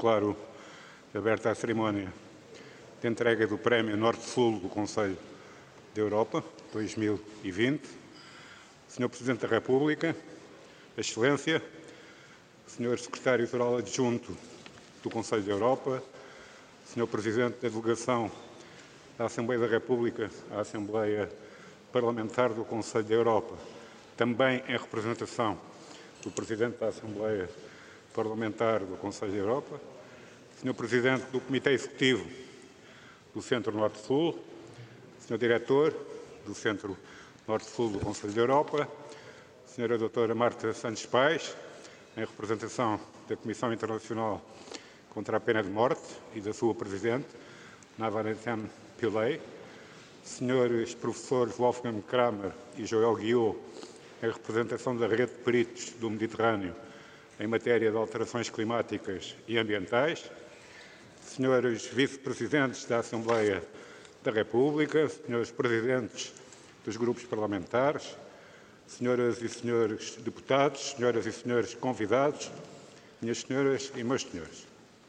declaro aberta a cerimónia de entrega do Prémio Norte-Sul do Conselho da Europa 2020. Senhor Presidente da República, Excelência, Senhor Secretário-Geral Adjunto do Conselho da Europa, Senhor Presidente da Delegação da Assembleia da República, à Assembleia Parlamentar do Conselho da Europa, também em representação do Presidente da Assembleia Parlamentar do Conselho da Europa, Senhor Presidente do Comitê Executivo do Centro Norte-Sul, Senhor Diretor do Centro Norte-Sul do Conselho da Europa, Senhora Doutora Marta Santos Pais, em representação da Comissão Internacional contra a Pena de Morte e da sua Presidente, Navanethem Pillay, Senhores Professores Wolfgang Kramer e Joël Guiot, em representação da Rede de Peritos do Mediterrâneo em matéria de alterações climáticas e ambientais, Senhores Vice-Presidentes da Assembleia da República, Senhores Presidentes dos grupos parlamentares, Senhoras e Senhores deputados, Senhoras e Senhores convidados, minhas senhoras e meus senhores.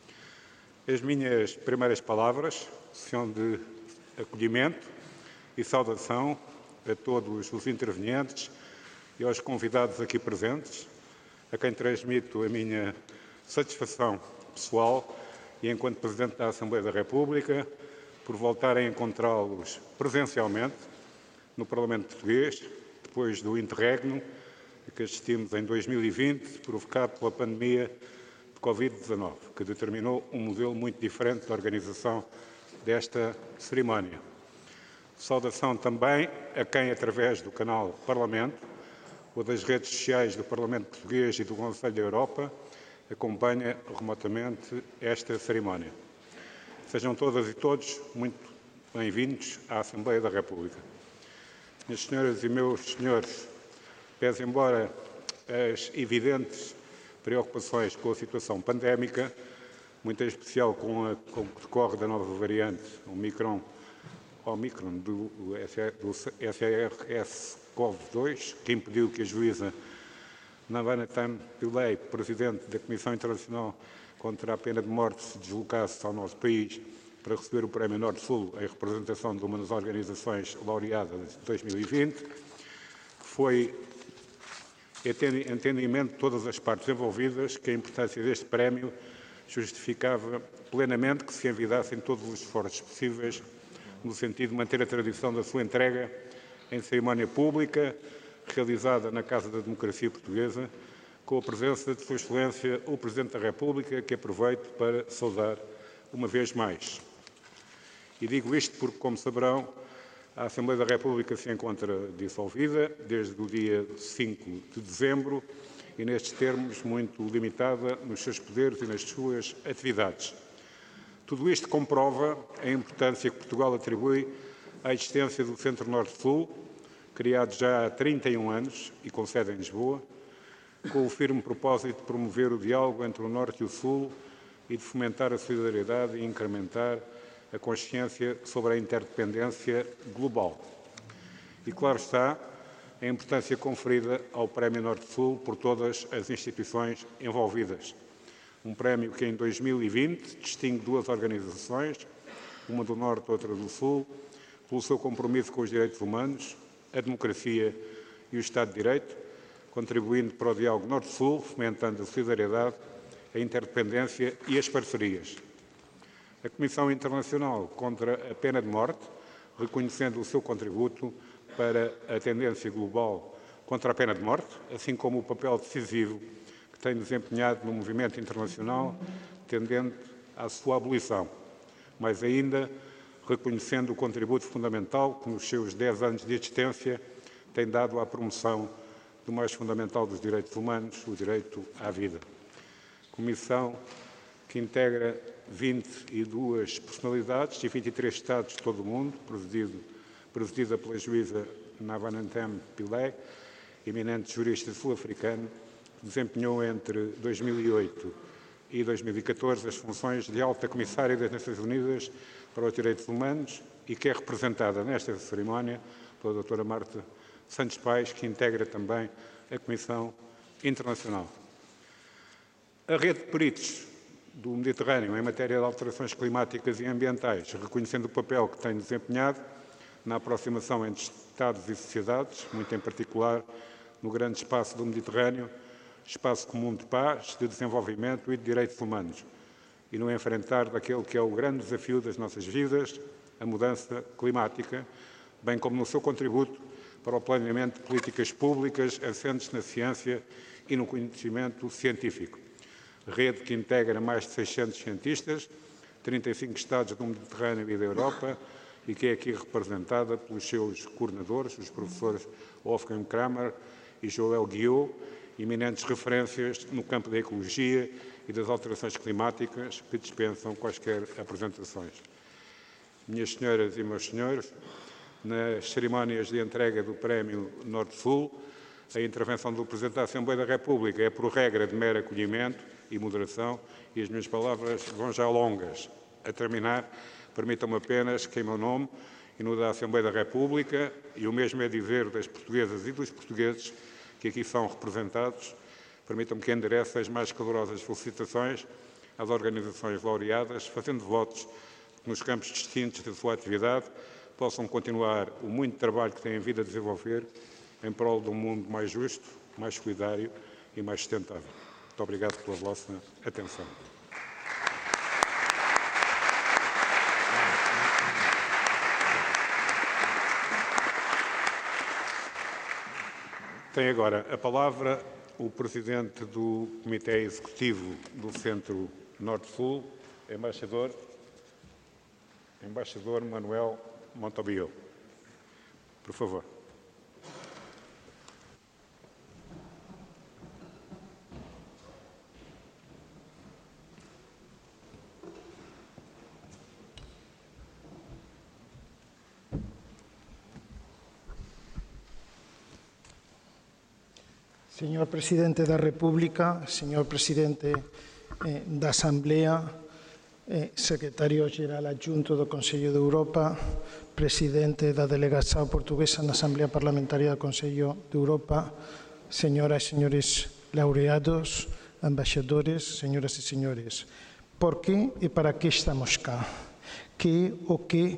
As minhas primeiras palavras são de acolhimento e saudação a todos os intervenientes e aos convidados aqui presentes, a quem transmito a minha satisfação pessoal e, enquanto Presidente da Assembleia da República, por voltarem a encontrá-los presencialmente no Parlamento Português, depois do interregno que assistimos em 2020, provocado pela pandemia de Covid-19, que determinou um modelo muito diferente de organização desta cerimónia. Saudação também a quem, através do canal Parlamento ou das redes sociais do Parlamento Português e do Conselho da Europa, acompanha remotamente esta cerimónia. Sejam todas e todos muito bem-vindos à Assembleia da República. Minhas senhoras e meus senhores, pese embora as evidentes preocupações com a situação pandémica, muito em especial com o que decorre da nova variante Omicron do SARS-CoV-2, que impediu que a juíza Navanethem Pillay, Presidente da Comissão Internacional contra a Pena de Morte, se deslocasse ao nosso país para receber o Prémio Norte-Sul em representação de uma das organizações laureadas de 2020, foi entendimento de todas as partes envolvidas que a importância deste prémio justificava plenamente que se envidassem todos os esforços possíveis no sentido de manter a tradição da sua entrega em cerimónia pública, realizada na Casa da Democracia Portuguesa, com a presença de Sua Excelência, o Presidente da República, que aproveito para saudar uma vez mais. E digo isto porque, como saberão, a Assembleia da República se encontra dissolvida desde o dia 5 de dezembro e, nestes termos, muito limitada nos seus poderes e nas suas atividades. Tudo isto comprova a importância que Portugal atribui à existência do Centro Norte-Sul, criado já há 31 anos e com sede em Lisboa, com o firme propósito de promover o diálogo entre o Norte e o Sul e de fomentar a solidariedade e incrementar a consciência sobre a interdependência global. E, claro está, a importância conferida ao Prémio Norte-Sul por todas as instituições envolvidas. Um prémio que, em 2020, distingue duas organizações, uma do Norte e outra do Sul, pelo seu compromisso com os direitos humanos, a democracia e o Estado de Direito, contribuindo para o diálogo Norte-Sul, fomentando a solidariedade, a interdependência e as parcerias. A Comissão Internacional contra a Pena de Morte, reconhecendo o seu contributo para a tendência global contra a pena de morte, assim como o papel decisivo que tem desempenhado no movimento internacional tendente à sua abolição, mas ainda reconhecendo o contributo fundamental que, nos seus 10 anos de existência, tem dado à promoção do mais fundamental dos direitos humanos, o direito à vida. Comissão que integra 22 personalidades e 23 Estados de todo o mundo, presidida pela juíza Navanethem Pillay, eminente jurista sul-africano, que desempenhou entre 2008 e 2014 as funções de Alta Comissária das Nações Unidas para os Direitos Humanos e que é representada nesta cerimónia pela doutora Marta Santos Pais, que integra também a Comissão Internacional. A rede de peritos do Mediterrâneo em matéria de alterações climáticas e ambientais, reconhecendo o papel que tem desempenhado na aproximação entre Estados e sociedades, muito em particular no grande espaço do Mediterrâneo, espaço comum de paz, de desenvolvimento e de direitos humanos, e no enfrentar daquele que é o grande desafio das nossas vidas, a mudança climática, bem como no seu contributo para o planeamento de políticas públicas assentes na ciência e no conhecimento científico. Rede que integra mais de 600 cientistas, 35 Estados do Mediterrâneo e da Europa, e que é aqui representada pelos seus coordenadores, os professores Wolfgang Kramer e Joël Guillot, eminentes referências no campo da ecologia e das alterações climáticas que dispensam quaisquer apresentações. Minhas senhoras e meus senhores, nas cerimónias de entrega do Prémio Norte-Sul, a intervenção do Presidente da Assembleia da República é por regra de mero acolhimento e moderação, e as minhas palavras vão já longas. A terminar, permitam-me apenas que, em meu nome e no da Assembleia da República, e o mesmo é dizer das portuguesas e dos portugueses que aqui são representados, permitam-me que enderece as mais calorosas felicitações às organizações laureadas, fazendo votos que nos campos distintos da sua atividade possam continuar o muito trabalho que têm vindo a desenvolver em prol de um mundo mais justo, mais solidário e mais sustentável. Muito obrigado pela vossa atenção. Tem agora a palavra o Presidente do Comitê Executivo do Centro Norte-Sul, Embaixador Manuel Montobbio. Por favor. Señor Presidente da República, señor Presidente da Asamblea, Secretario Xeral Adjunto do Consello de Europa, Presidente da Delegación Portuguesa na Asamblea Parlamentaria do Consello de Europa, señoras e señores laureados, embaixadores, señoras e señores. Por que e para que estamos cá? Que o que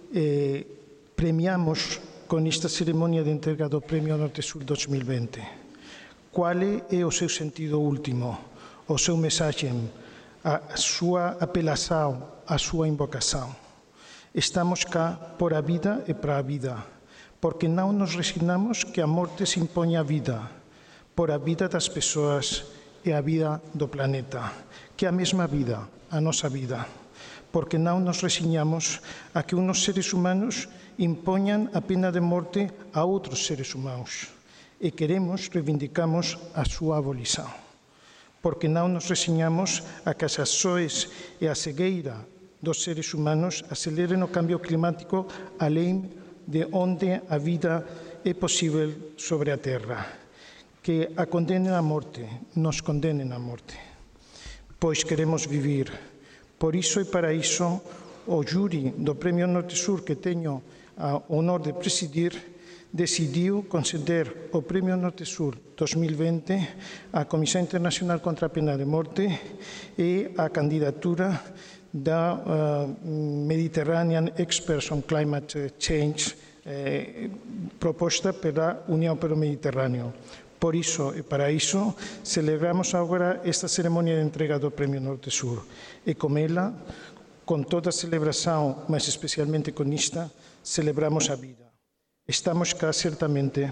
premiamos con esta ceremonia de entrega do Premio Norte-Sur 2020? Qual é o seu sentido último, o seu mensaxe, a súa apelação, a súa invocação? Estamos cá por a vida e para a vida, porque não nos resignamos que a morte se imponha a vida, por a vida das pessoas e a vida do planeta, que a mesma vida, a nosa vida, porque não nos resignamos a que uns seres humanos imponham a pena de morte a outros seres humanos. E queremos, reivindicamos a súa abolição. Porque não nos resignamos a que as ações e a cegueira dos seres humanos acelerem o cambio climático além de onde a vida é possível sobre a Terra. Que a condenem à morte, nos condenem à morte. Pois queremos vivir. Por isso e para isso, o júri do Prémio Norte-Sur, que tenho o honor de presidir, decidiu conceder o Premio Norte-Sur 2020 à Comissão Internacional contra a Pena de Morte e à candidatura da Mediterranean Experts on Climate Change proposta pela União para o Mediterrâneo. Por isso e para isso, celebramos agora esta cerimônia de entrega do Premio Norte-Sur e com ela, com toda a celebração, mas especialmente com esta, celebramos a vida. Estamos cá, certamente,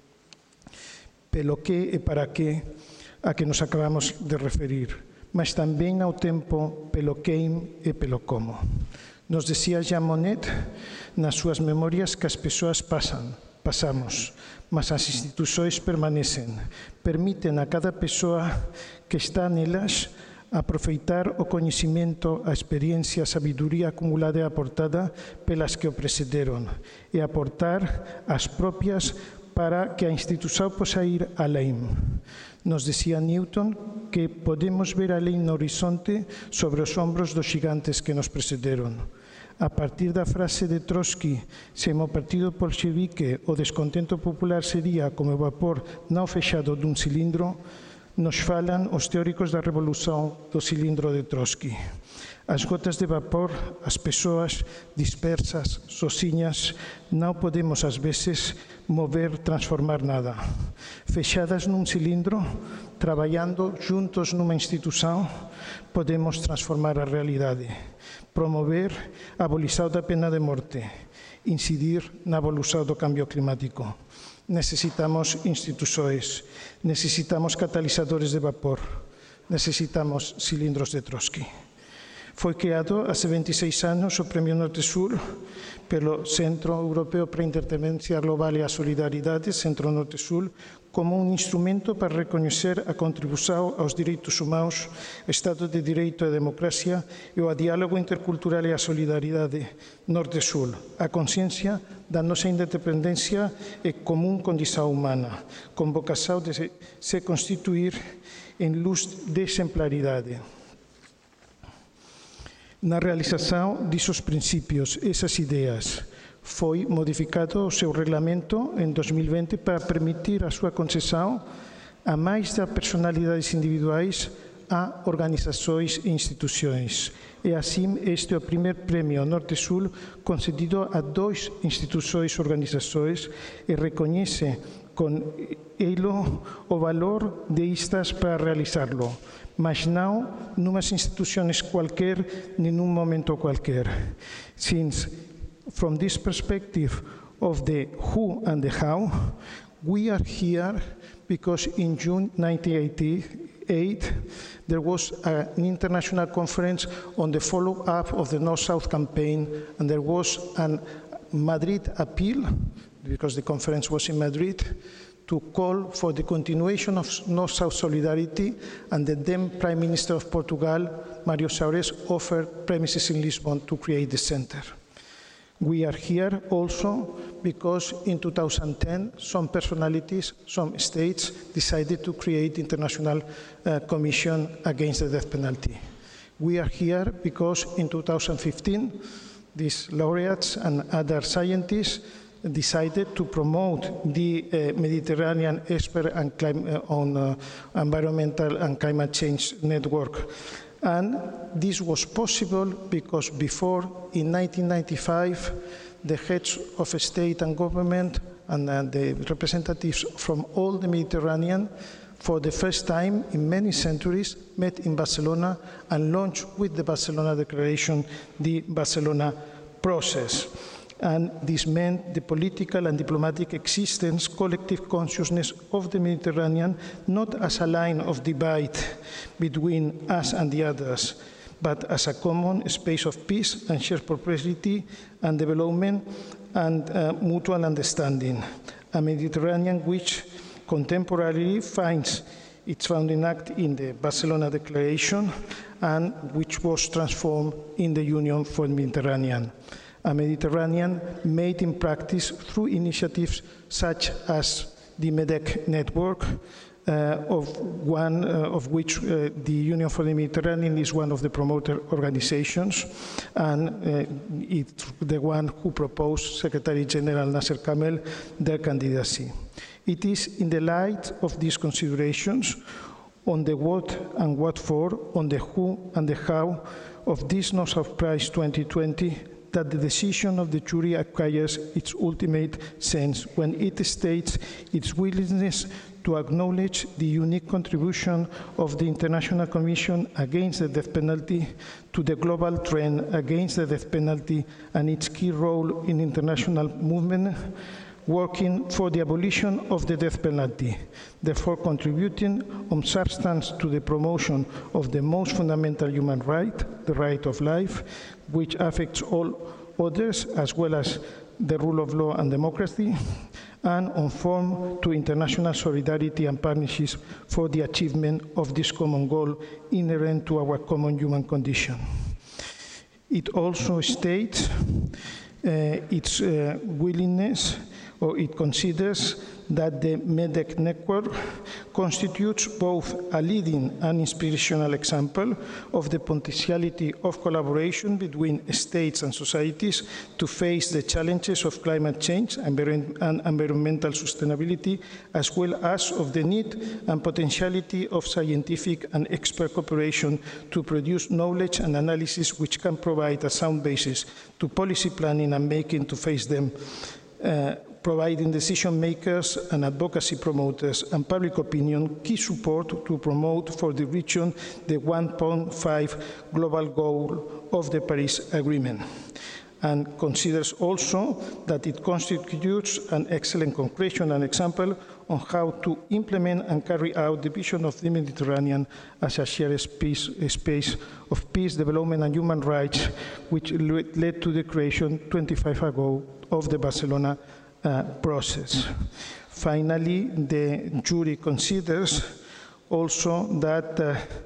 pelo que e para que a que nos acabamos de referir, mas também ao tempo pelo quem e pelo como. Nos dizia Jean Monnet, nas suas memórias, que as pessoas passamos, mas as instituições permanecem, permitem a cada pessoa que está nelas aproveitar o conhecimento, a experiência, a sabedoria acumulada e aportada pelas que o precederam e aportar as próprias para que a instituição possa ir além. Nos dizia Newton que podemos ver além no horizonte sobre os ombros dos gigantes que nos precederam. A partir da frase de Trotsky, sem o partido bolchevique, o descontento popular seria como o vapor não fechado dun cilindro, Nos falan os teóricos da revolución do cilindro de Trotsky. As gotas de vapor, as persoas dispersas, sozinhas, non podemos ás veces mover, transformar nada. Fechadas nun cilindro, traballando juntos nunha institución, podemos transformar a realidade, promover a abolición da pena de morte, incidir na abolición do cambio climático. Necesitamos institucións, necesitamos catalizadores de vapor, necesitamos cilindros de Trotsky. Foi creado há 26 anos o Premio Norte-Sul pelo Centro Europeo para a Interdependencia Global e a Solidaridade, Centro Norte-Sul, como un instrumento para recoñecer a contribución aos direitos humanos, Estado de Direito e democracia e ao diálogo intercultural e a solidaridade Norte-Sul, a consciencia da nosa independencia e común condición humana, con vocación de se constituir en luz de exemplaridade. Na realización disos principios, esas ideas, foi modificado o seu reglamento en 2020 para permitir a súa concesión a máis das personalidades individuais a organizações e institucións. E assim, este é o primeiro Premio Norte-Sul concedido a 2 institucións e organizações e reconhece con elo o valor de estas para realizarlo, mas não numas instituições qualquer, nem num momento qualquer. Since, from this perspective of the who and the how, we are here because in June 1988, there was an international conference on the follow-up of the North-South campaign, and there was a Madrid appeal, because the conference was in Madrid, to call for the continuation of North-South solidarity, and the then Prime Minister of Portugal, Mário Soares, offered premises in Lisbon to create the center. We are here also because in 2010, some personalities, some states decided to create International Commission against the death penalty. We are here because in 2015, these laureates and other scientists decided to promote the Mediterranean Expert on Environmental and Climate Change Network. And this was possible because before, in 1995, the heads of state and government and the representatives from all the Mediterranean, for the first time in many centuries, met in Barcelona and launched with the Barcelona Declaration the Barcelona process. And this meant the political and diplomatic existence, collective consciousness of the Mediterranean, not as a line of divide between us and the others, but as a common space of peace and shared prosperity and development and mutual understanding. A Mediterranean which contemporarily finds its founding act in the Barcelona Declaration and which was transformed in the Union for the Mediterranean. A Mediterranean made in practice through initiatives such as the MEDEC network, of which the Union for the Mediterranean is one of the promoter organizations, and it's the one who proposed Secretary General Nasser Kamel their candidacy. It is in the light of these considerations on the what and what for, on the who and the how of this North-South Prize 2020 that the decision of the jury acquires its ultimate sense when it states its willingness to acknowledge the unique contribution of the International Commission against the death penalty to the global trend against the death penalty and its key role in international movement working for the abolition of the death penalty, therefore contributing on substance to the promotion of the most fundamental human right, the right of life, which affects all others, as well as the rule of law and democracy, and on form to international solidarity and partnerships for the achievement of this common goal inherent to our common human condition. It also states its willingness or it considers that the MEDEC network constitutes both a leading and inspirational example of the potentiality of collaboration between states and societies to face the challenges of climate change and environmental sustainability, as well as of the need and potentiality of scientific and expert cooperation to produce knowledge and analysis which can provide a sound basis to policy planning and making to face them, providing decision makers and advocacy promoters and public opinion key support to promote for the region the 1.5 global goal of the Paris Agreement, and considers also that it constitutes an excellent concretion and example on how to implement and carry out the vision of the Mediterranean as a shared space of peace, development and human rights, which led to the creation 25 years ago of the Barcelona process. Finally, the jury considers also that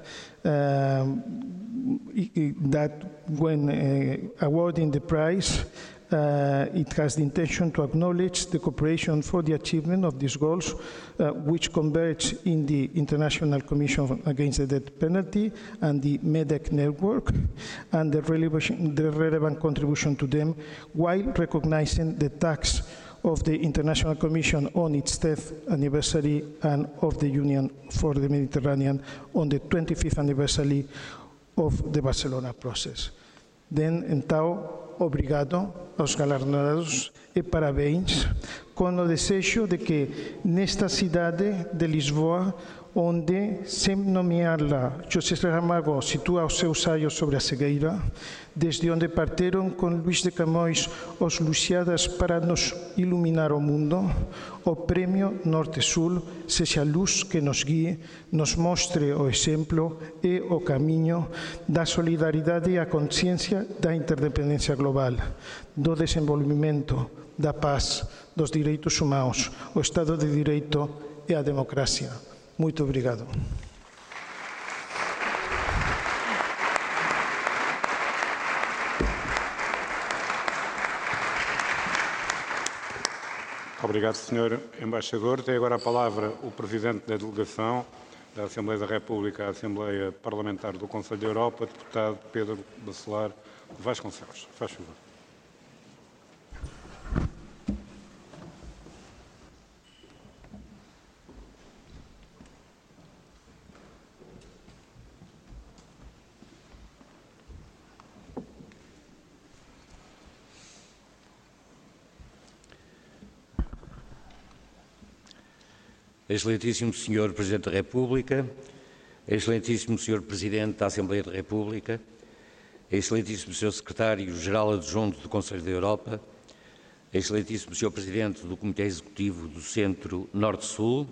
that when awarding the prize, it has the intention to acknowledge the cooperation for the achievement of these goals, which converge in the International Commission Against the Death Penalty and the MEDEC network, and the relevant contribution to them, while recognizing the task of the International Commission on its 10th anniversary and of the Union for the Mediterranean on the 25th anniversary of the Barcelona process. Então, obrigado aos galardonados e parabéns, com o desejo de que nesta cidade de Lisboa, onde, sem nomeá-la, José Saramago situa os seus ensaios sobre a cegueira, desde onde partiram com Luís de Camões os Lusíadas para nos iluminar o mundo, o Prémio Norte-Sul seja a luz que nos guie, nos mostre o exemplo e o caminho da solidariedade e a consciência da interdependência global, do desenvolvimento, da paz, dos direitos humanos, o Estado de Direito e a democracia. Muito obrigado. Obrigado, Sr. Embaixador. Tem agora a palavra o Presidente da Delegação da Assembleia da República à Assembleia Parlamentar do Conselho da Europa, Deputado Pedro Bacelar Vasconcelos. Faz favor. Excelentíssimo Sr. Presidente da República, Excelentíssimo Sr. Presidente da Assembleia da República, Excelentíssimo Sr. Secretário-Geral Adjunto do Conselho da Europa, Excelentíssimo Sr. Presidente do Comitê Executivo do Centro Norte-Sul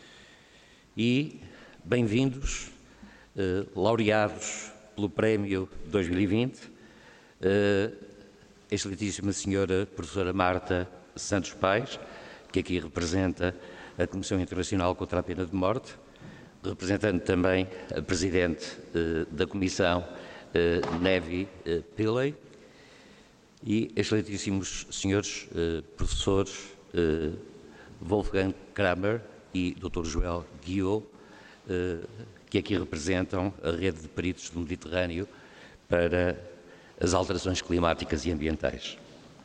e bem-vindos, laureados pelo Prémio 2020, Excelentíssima Sra. Professora Marta Santos Pais, que aqui representa a Comissão Internacional contra a Pena de Morte, representando também a Presidente da Comissão, Nevi Pillay, e excelentíssimos senhores professores Wolfgang Kramer e Dr. Joel Guiot, que aqui representam a rede de peritos do Mediterrâneo para as alterações climáticas e ambientais.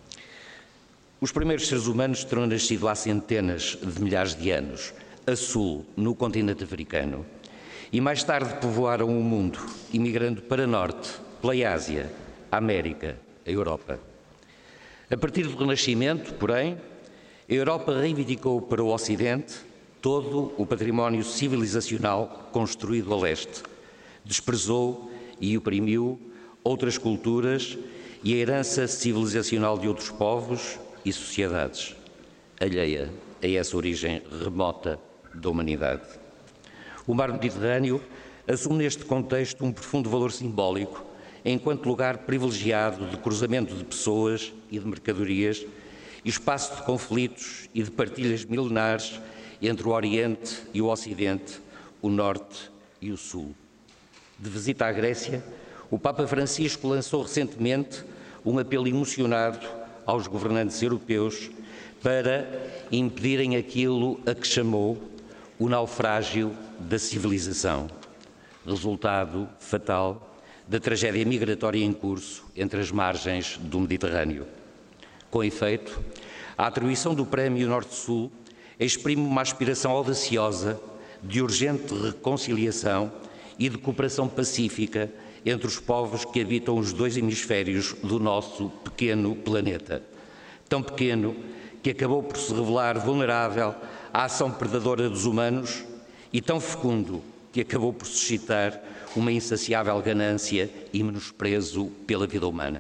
Os primeiros seres humanos terão nascido há centenas de milhares de anos, a sul, no continente africano, e mais tarde povoaram o mundo, imigrando para norte, pela Ásia, a América, a Europa. A partir do Renascimento, porém, a Europa reivindicou para o Ocidente todo o património civilizacional construído a leste, desprezou e oprimiu outras culturas e a herança civilizacional de outros povos e sociedades, alheia a essa origem remota da humanidade. O mar Mediterrâneo assume neste contexto um profundo valor simbólico, enquanto lugar privilegiado de cruzamento de pessoas e de mercadorias, e espaço de conflitos e de partilhas milenares entre o Oriente e o Ocidente, o Norte e o Sul. De visita à Grécia, o Papa Francisco lançou recentemente um apelo emocionado aos governantes europeus para impedirem aquilo a que chamou o naufrágio da civilização, resultado fatal da tragédia migratória em curso entre as margens do Mediterrâneo. Com efeito, a atribuição do Prémio Norte-Sul exprime uma aspiração audaciosa de urgente reconciliação e de cooperação pacífica entre os povos que habitam os dois hemisférios do nosso pequeno planeta. Tão pequeno que acabou por se revelar vulnerável à ação predadora dos humanos e tão fecundo que acabou por suscitar uma insaciável ganância e menosprezo pela vida humana.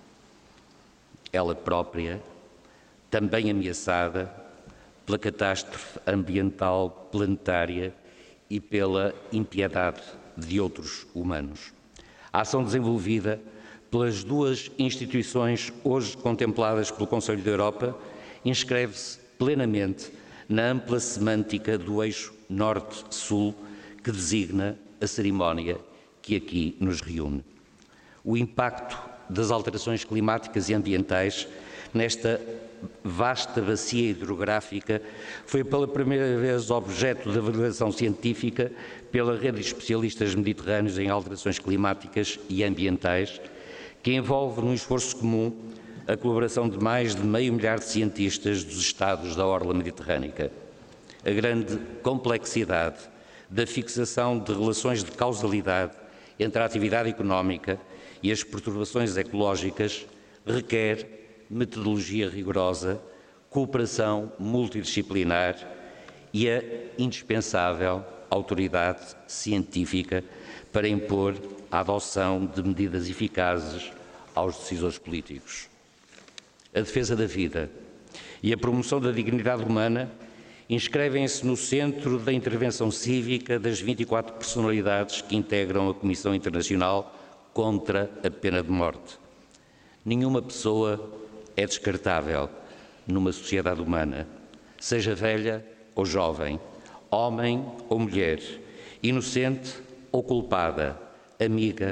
Ela própria, também ameaçada pela catástrofe ambiental planetária e pela impiedade de outros humanos. A ação desenvolvida pelas duas instituições hoje contempladas pelo Conselho da Europa inscreve-se plenamente na ampla semântica do eixo Norte-Sul que designa a cerimónia que aqui nos reúne. O impacto das alterações climáticas e ambientais nesta vasta bacia hidrográfica foi pela primeira vez objeto de avaliação científica pela rede de especialistas mediterrâneos em alterações climáticas e ambientais, que envolve num esforço comum a colaboração de mais de 500 mil de cientistas dos Estados da orla mediterrânica. A grande complexidade da fixação de relações de causalidade entre a atividade económica e as perturbações ecológicas requer metodologia rigorosa, cooperação multidisciplinar e a indispensável autoridade científica para impor a adoção de medidas eficazes aos decisores políticos. A defesa da vida e a promoção da dignidade humana inscrevem-se no centro da intervenção cívica das 24 personalidades que integram a Comissão Internacional contra a Pena de Morte. Nenhuma pessoa é descartável numa sociedade humana, seja velha ou jovem, homem ou mulher, inocente ou culpada, amiga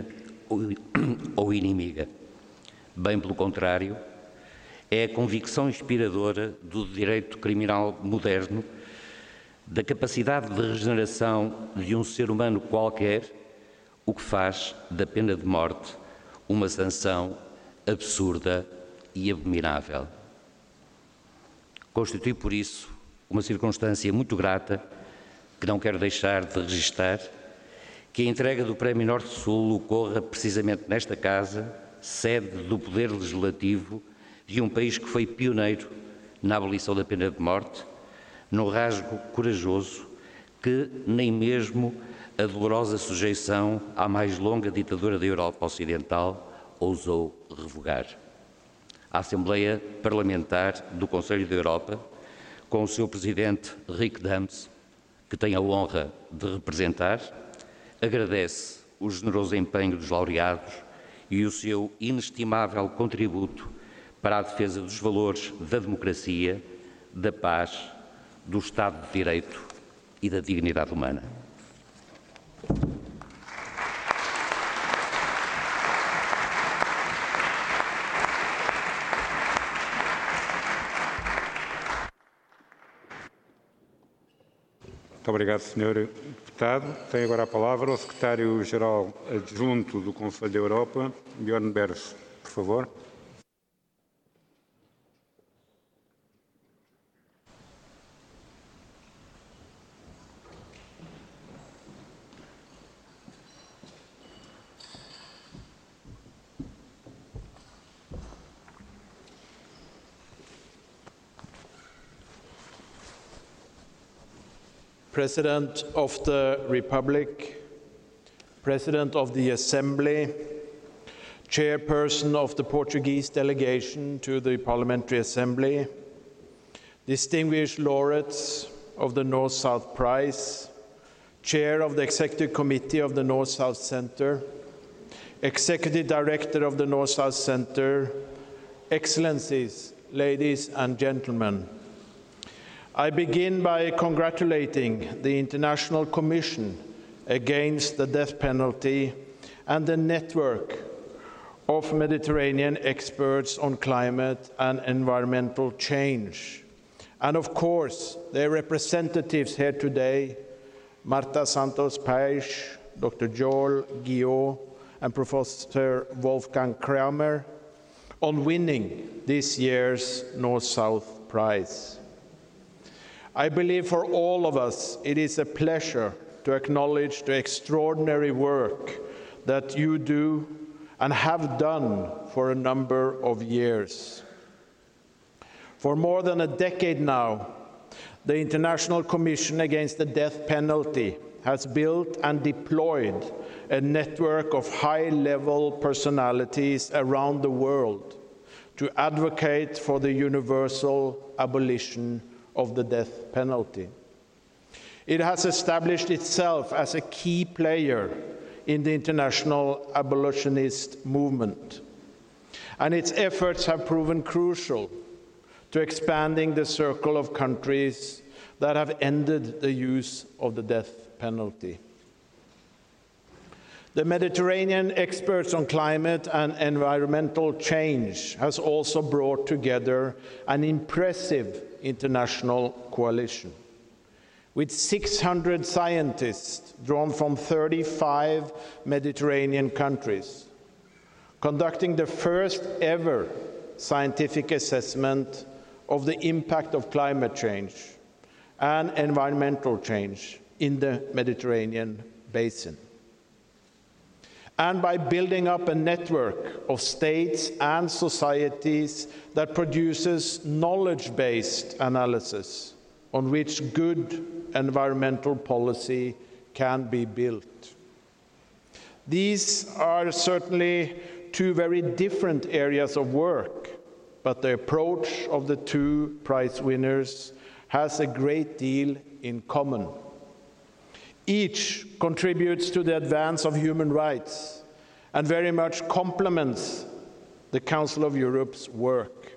ou inimiga. Bem pelo contrário, é a convicção inspiradora do direito criminal moderno, da capacidade de regeneração de um ser humano qualquer, o que faz da pena de morte uma sanção absurda e abominável. Constitui, por isso, uma circunstância muito grata, que não quero deixar de registar, que a entrega do Prémio Norte-Sul ocorra precisamente nesta Casa, sede do Poder Legislativo de um país que foi pioneiro na abolição da pena de morte, num rasgo corajoso que nem mesmo a dolorosa sujeição à mais longa ditadura da Europa Ocidental ousou revogar. A Assembleia Parlamentar do Conselho da Europa, com o seu Presidente Rik Daems, que tenho a honra de representar, agradece o generoso empenho dos laureados e o seu inestimável contributo para a defesa dos valores da democracia, da paz, do Estado de Direito e da dignidade humana. Muito obrigado, Sr. Deputado. Tem agora a palavra o Secretário-Geral Adjunto do Conselho da Europa, Björn Bers, por favor. President of the Republic, President of the Assembly, Chairperson of the Portuguese delegation to the Parliamentary Assembly, distinguished laureates of the North-South Prize, Chair of the Executive Committee of the North-South Center, Executive Director of the North-South Center, Excellencies, ladies and gentlemen, I begin by congratulating the International Commission Against the Death Penalty and the network of Mediterranean experts on climate and environmental change And of course, their representatives here today, Marta Santos Pais, Dr. Joel Guillot, and Professor Wolfgang Kramer, on winning this year's North-South Prize. I believe for all of us, it is a pleasure to acknowledge the extraordinary work that you do and have done for a number of years. For more than a decade now, the International Commission Against the Death Penalty has built and deployed a network of high-level personalities around the world to advocate for the universal abolition of the death penalty. It has established itself as a key player in the international abolitionist movement, and its efforts have proven crucial to expanding the circle of countries that have ended the use of the death penalty. The Mediterranean experts on climate and environmental change has also brought together an impressive international coalition, with 600 scientists drawn from 35 Mediterranean countries, conducting the first ever scientific assessment of the impact of climate change and environmental change in the Mediterranean basin. And by building up a network of states and societies that produces knowledge-based analysis on which good environmental policy can be built. These are certainly two very different areas of work, but the approach of the two prize winners has a great deal in common. Each contributes to the advance of human rights and very much complements the Council of Europe's work.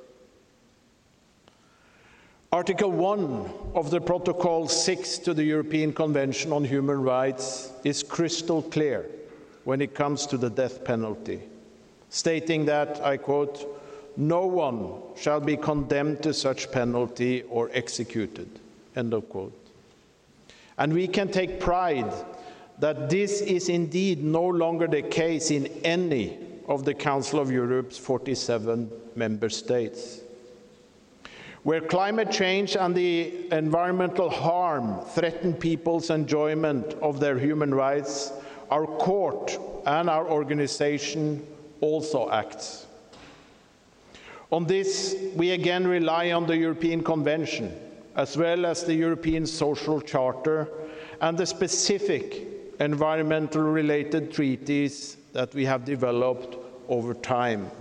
Article 1 of the Protocol 6 to the European Convention on Human Rights is crystal clear when it comes to the death penalty, stating that, I quote, "No one shall be condemned to such penalty or executed," end of quote. And we can take pride that this is indeed no longer the case in any of the Council of Europe's 47 member states. Where climate change and the environmental harm threaten people's enjoyment of their human rights, our court and our organization also acts. On this, we again rely on the European Convention, as well as the European Social Charter and the specific environmental-related treaties that we have developed over time.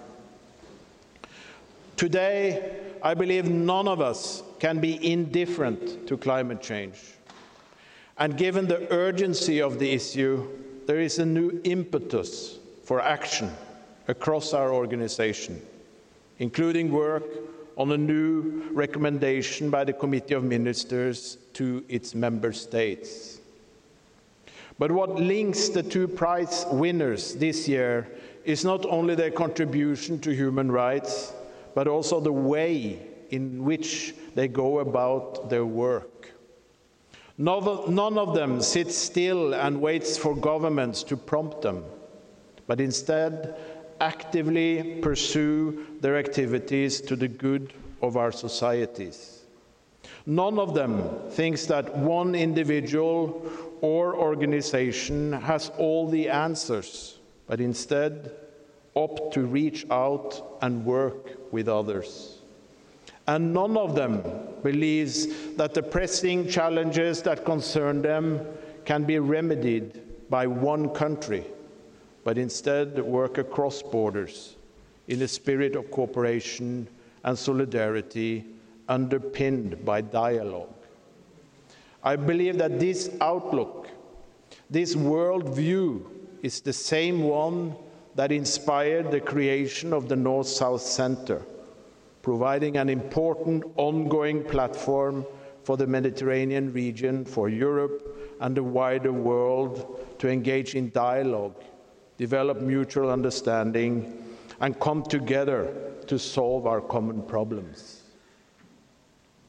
Today, I believe none of us can be indifferent to climate change. And given the urgency of the issue, there is a new impetus for action across our organization, including work on a new recommendation by the Committee of Ministers to its member states. But what links the two prize winners this year is not only their contribution to human rights, but also the way in which they go about their work. None of them sits still and waits for governments to prompt them, but instead actively pursue their activities to the good of our societies. None of them thinks that one individual or organization has all the answers, but instead opt to reach out and work with others. And none of them believes that the pressing challenges that concern them can be remedied by one country, but instead work across borders in a spirit of cooperation and solidarity underpinned by dialogue. I believe that this outlook, this worldview, is the same one that inspired the creation of the North-South Center, providing an important ongoing platform for the Mediterranean region, for Europe and the wider world to engage in dialogue, develop mutual understanding, and come together to solve our common problems.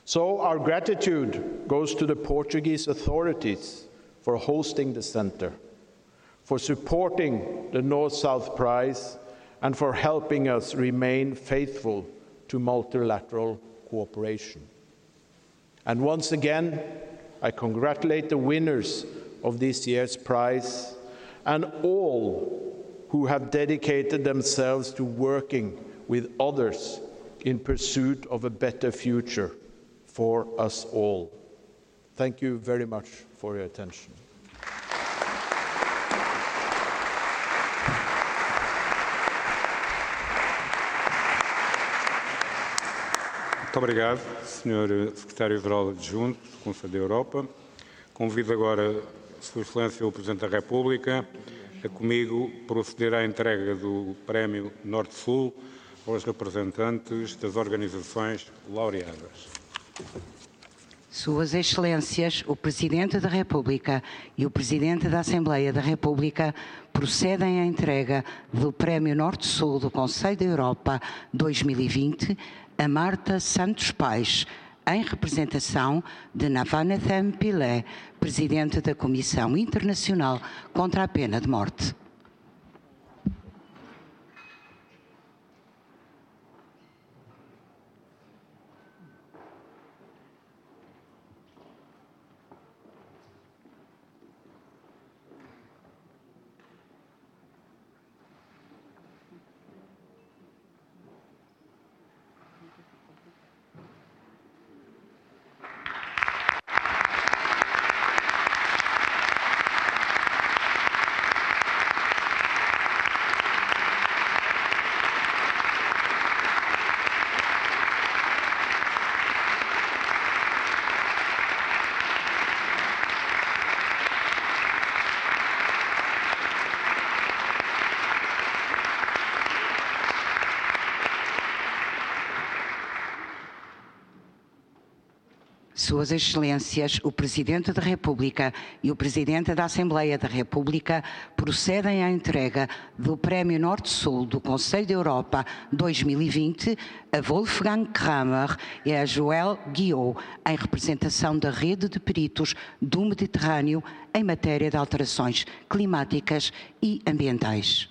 So our gratitude goes to the Portuguese authorities for hosting the center, for supporting the North-South Prize, and for helping us remain faithful to multilateral cooperation. And once again, I congratulate the winners of this year's prize and all who have dedicated themselves to working with others in pursuit of a better future for us all. Thank you very much for your attention. Muito obrigado, Sr. Secretário-Geral Adjunto do Conselho da Europa. Convido agora Sua Excelência o Presidente da República a comigo proceder à entrega do Prémio Norte-Sul aos representantes das organizações laureadas. Suas Excelências, o Presidente da República e o Presidente da Assembleia da República procedem à entrega do Prémio Norte-Sul do Conselho da Europa 2020 a Marta Santos Paes, em representação de Navanethem Pillay, Presidente da Comissão Internacional contra a Pena de Morte. Suas Excelências, o Presidente da República e o Presidente da Assembleia da República procedem à entrega do Prémio Norte-Sul do Conselho da Europa 2020 a Wolfgang Kramer e a Joël Guillot, em representação da Rede de Peritos do Mediterrâneo em matéria de alterações climáticas e ambientais.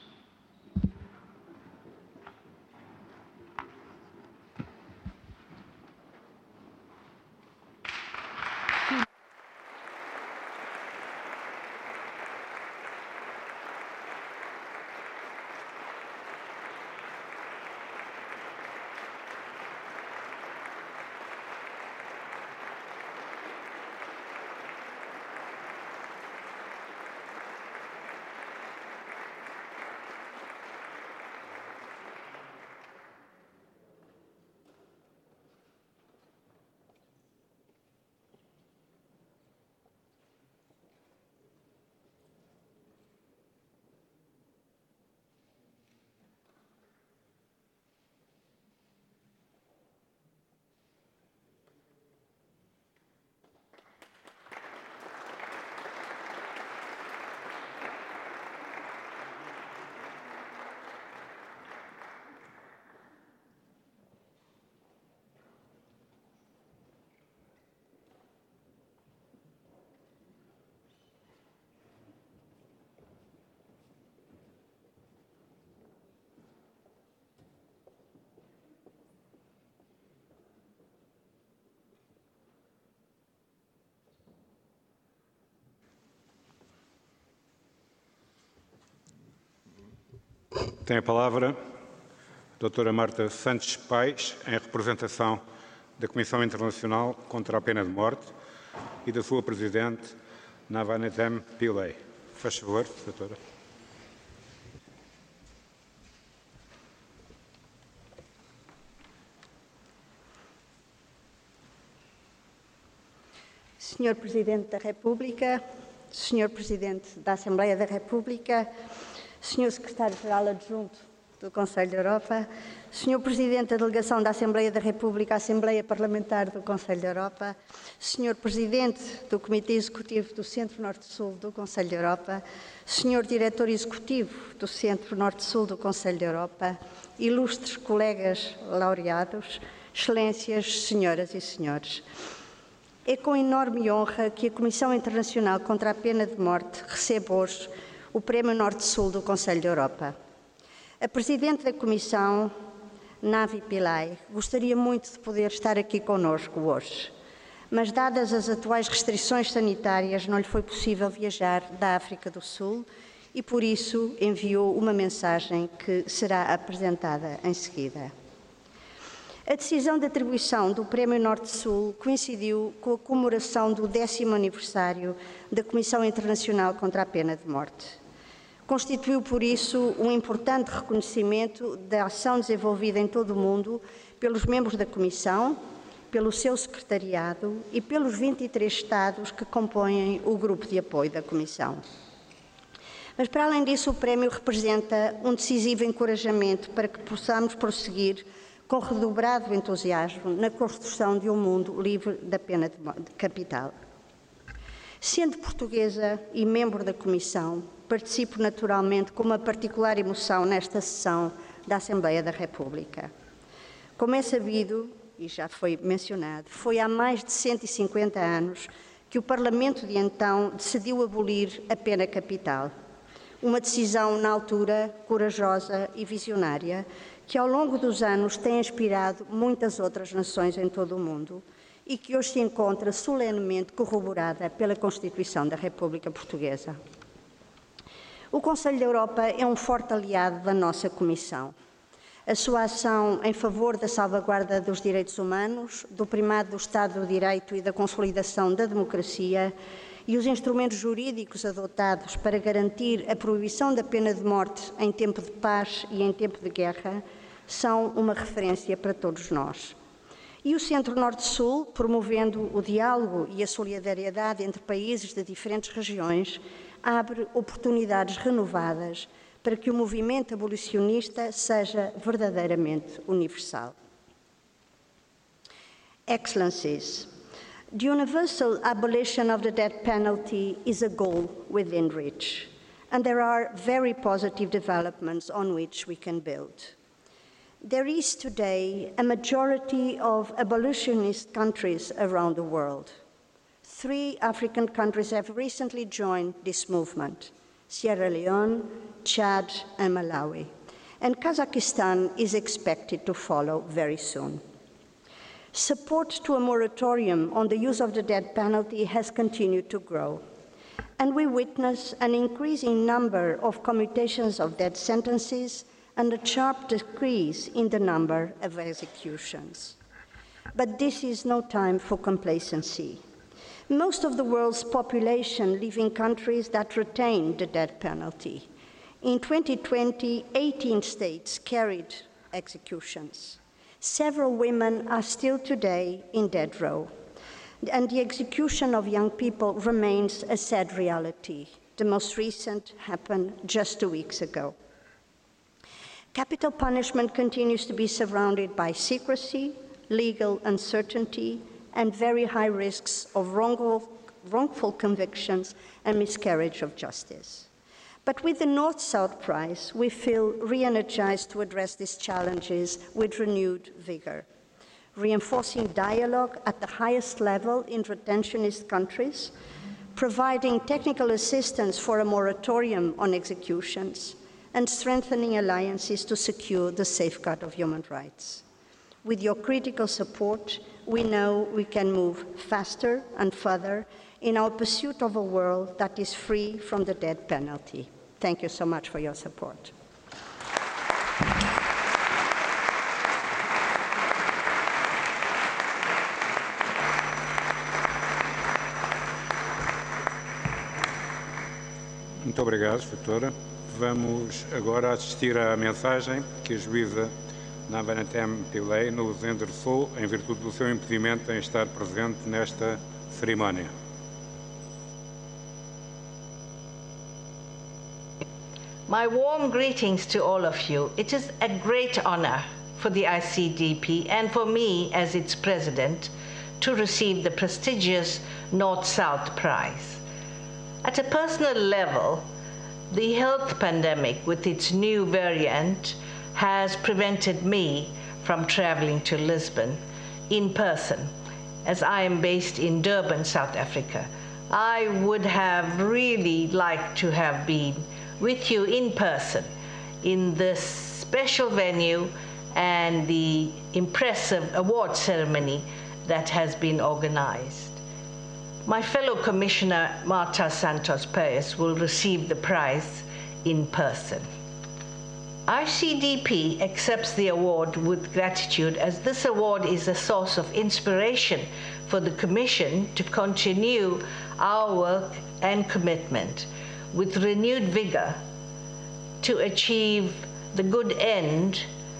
Tem a palavra a doutora Marta Santos Paes, em representação da Comissão Internacional contra a Pena de Morte e da sua Presidente, Navanethem Pillay. Faz favor, doutora. Senhor Presidente da República, Senhor Presidente da Assembleia da República, Senhor Secretário-Geral Adjunto do Conselho da Europa, Senhor Presidente da Delegação da Assembleia da República, Assembleia Parlamentar do Conselho da Europa, Senhor Presidente do Comitê Executivo do Centro Norte-Sul do Conselho da Europa, Senhor Diretor Executivo do Centro Norte-Sul do Conselho da Europa, ilustres colegas laureados, Excelências, senhoras e senhores, é com enorme honra que a Comissão Internacional contra a Pena de Morte recebe hoje o Prémio Norte-Sul do Conselho da Europa. A Presidente da Comissão, Navi Pillay, gostaria muito de poder estar aqui conosco hoje, mas dadas as atuais restrições sanitárias não lhe foi possível viajar da África do Sul e por isso enviou uma mensagem que será apresentada em seguida. A decisão de atribuição do Prémio Norte-Sul coincidiu com a comemoração do 10º aniversário da Comissão Internacional contra a Pena de Morte. Constituiu, por isso, um importante reconhecimento da ação desenvolvida em todo o mundo pelos membros da Comissão, pelo seu secretariado e pelos 23 Estados que compõem o grupo de apoio da Comissão. Mas, para além disso, o prémio representa um decisivo encorajamento para que possamos prosseguir com redobrado entusiasmo na construção de um mundo livre da pena de capital. Sendo portuguesa e membro da Comissão, participo naturalmente com uma particular emoção nesta sessão da Assembleia da República. Como é sabido, e já foi mencionado, foi há mais de 150 anos que o Parlamento de então decidiu abolir a pena capital. Uma decisão, na altura, corajosa e visionária, que ao longo dos anos tem inspirado muitas outras nações em todo o mundo e que hoje se encontra solenemente corroborada pela Constituição da República Portuguesa. O Conselho da Europa é um forte aliado da nossa Comissão. A sua ação em favor da salvaguarda dos direitos humanos, do primado do Estado de Direito e da consolidação da democracia e os instrumentos jurídicos adotados para garantir a proibição da pena de morte em tempo de paz e em tempo de guerra são uma referência para todos nós. E o Centro-Norte-Sul, promovendo o diálogo e a solidariedade entre países de diferentes regiões, abre oportunidades renovadas para que o movimento abolicionista seja verdadeiramente universal. Excellencies, the universal abolition of the death penalty is a goal within reach, and there are very positive developments on which we can build. There is today a majority of abolitionist countries around the world. 3 African countries have recently joined this movement: Sierra Leone, Chad, and Malawi. And Kazakhstan is expected to follow very soon. Support to a moratorium on the use of the death penalty has continued to grow, and we witness an increasing number of commutations of death sentences and a sharp decrease in the number of executions. But this is no time for complacency. Most of the world's population live in countries that retain the death penalty. In 2020, 18 states carried executions. Several women are still today in death row, and the execution of young people remains a sad reality. The most recent happened just 2 weeks ago. Capital punishment continues to be surrounded by secrecy, legal uncertainty, and very high risks of wrongful convictions and miscarriage of justice. But with the North-South Prize, we feel re-energized to address these challenges with renewed vigor, reinforcing dialogue at the highest level in retentionist countries, providing technical assistance for a moratorium on executions, and strengthening alliances to secure the safeguard of human rights. With your critical support, we know we can move faster and further in our pursuit of a world that is free from the death penalty. Thank you so much for your support. Muito obrigado, doutora. Vamos agora assistir à mensagem que a juíza Navenatem Pillay nos endereçou em virtude do seu impedimento em estar presente nesta cerimónia. My warm greetings to all of you. It is a great honor for the ICDP and for me as its president to receive the prestigious North-South Prize. At a personal level, the health pandemic with its new variant has prevented me from traveling to Lisbon in person. As I am based in Durban, South Africa, I would have really liked to have been with you in person in this special venue and the impressive award ceremony that has been organized. My fellow Commissioner Marta Santos Perez will receive the prize in person. ICDP accepts the award with gratitude, as this award is a source of inspiration for the Commission to continue our work and commitment with renewed vigor to achieve the good end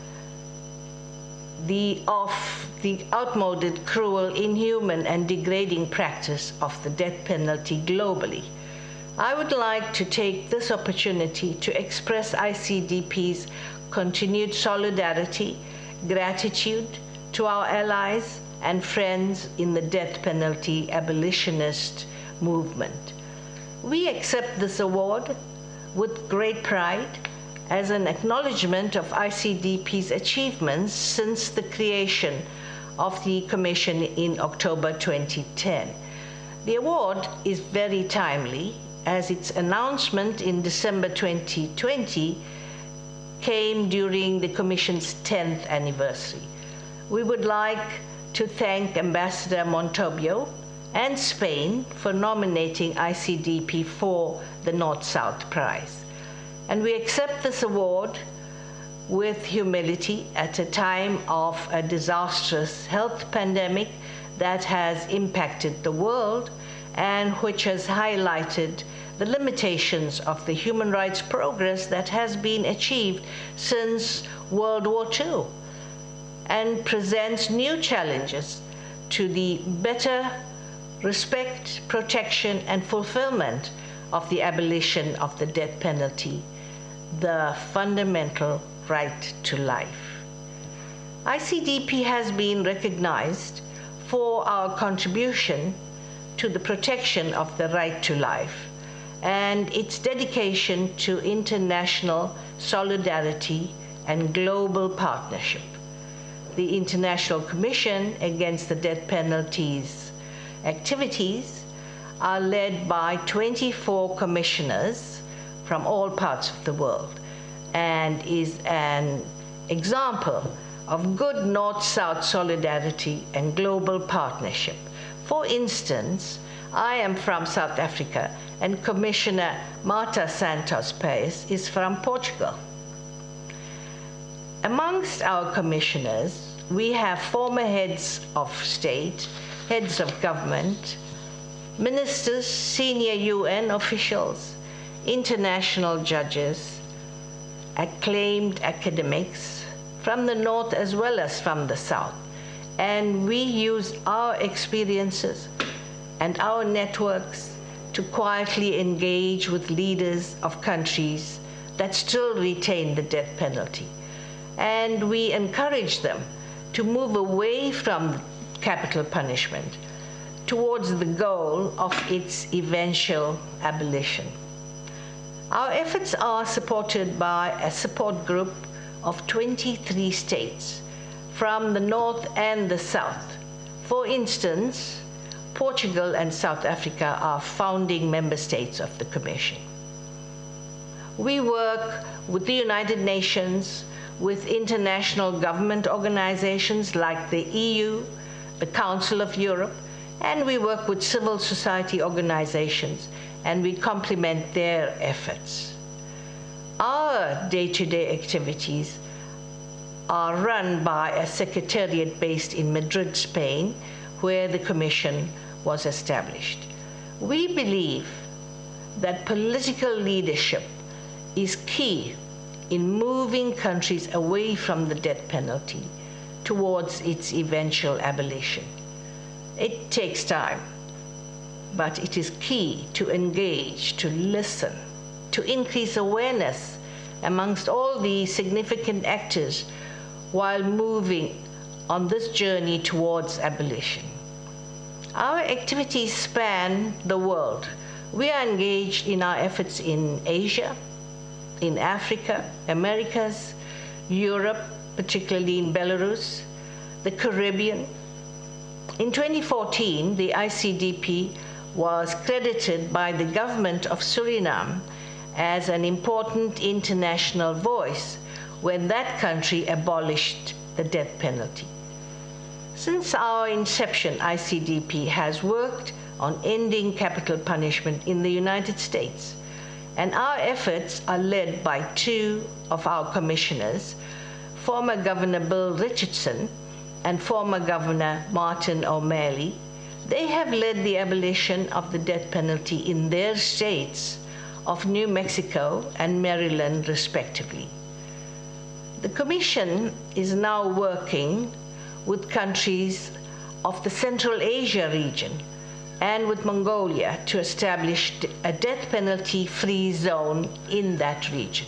of the outmoded, cruel, inhuman, and degrading practice of the death penalty globally. I would like to take this opportunity to express ICDP's continued solidarity, gratitude to our allies and friends in the death penalty abolitionist movement. We accept this award with great pride as an acknowledgement of ICDP's achievements since the creation of the Commission in October 2010. The award is very timely, as its announcement in December 2020 came during the Commission's 10th anniversary. We would like to thank Ambassador Montalbio and Spain for nominating ICDP for the North-South Prize. And we accept this award with humility at a time of a disastrous health pandemic that has impacted the world and which has highlighted the limitations of the human rights progress that has been achieved since World War II, and presents new challenges to the better respect, protection, and fulfillment of the abolition of the death penalty, the fundamental right to life. ICDP has been recognized for our contribution to the protection of the right to life and its dedication to international solidarity and global partnership. The International Commission Against the Death Penalty's activities are led by 24 commissioners from all parts of the world and is an example of good North-South solidarity and global partnership. For instance, I am from South Africa and Commissioner Marta Santos Perez is from Portugal. Amongst our commissioners, we have former heads of state, heads of government, ministers, senior UN officials, international judges, acclaimed academics from the North as well as from the South. And we use our experiences and our networks to quietly engage with leaders of countries that still retain the death penalty. And we encourage them to move away from capital punishment towards the goal of its eventual abolition. Our efforts are supported by a support group of 23 states from the North and the South. For instance, Portugal and South Africa are founding member states of the Commission. We work with the United Nations, with international government organizations like the EU, the Council of Europe, and we work with civil society organizations, and we complement their efforts. Our day-to-day activities are run by a secretariat based in Madrid, Spain, where the Commission was established. We believe that political leadership is key in moving countries away from the death penalty towards its eventual abolition. It takes time, but it is key to engage, to listen, to increase awareness amongst all the significant actors while moving on this journey towards abolition. Our activities span the world. We are engaged in our efforts in Asia, in Africa, Americas, Europe, particularly in Belarus, the Caribbean. In 2014, the ICDP was credited by the government of Suriname as an important international voice when that country abolished the death penalty. Since our inception, ICDP has worked on ending capital punishment in the United States, and our efforts are led by two of our commissioners, former Governor Bill Richardson and former Governor Martin O'Malley. They have led the abolition of the death penalty in their states of New Mexico and Maryland, respectively. The Commission is now working with countries of the Central Asia region and with Mongolia to establish a death penalty-free zone in that region.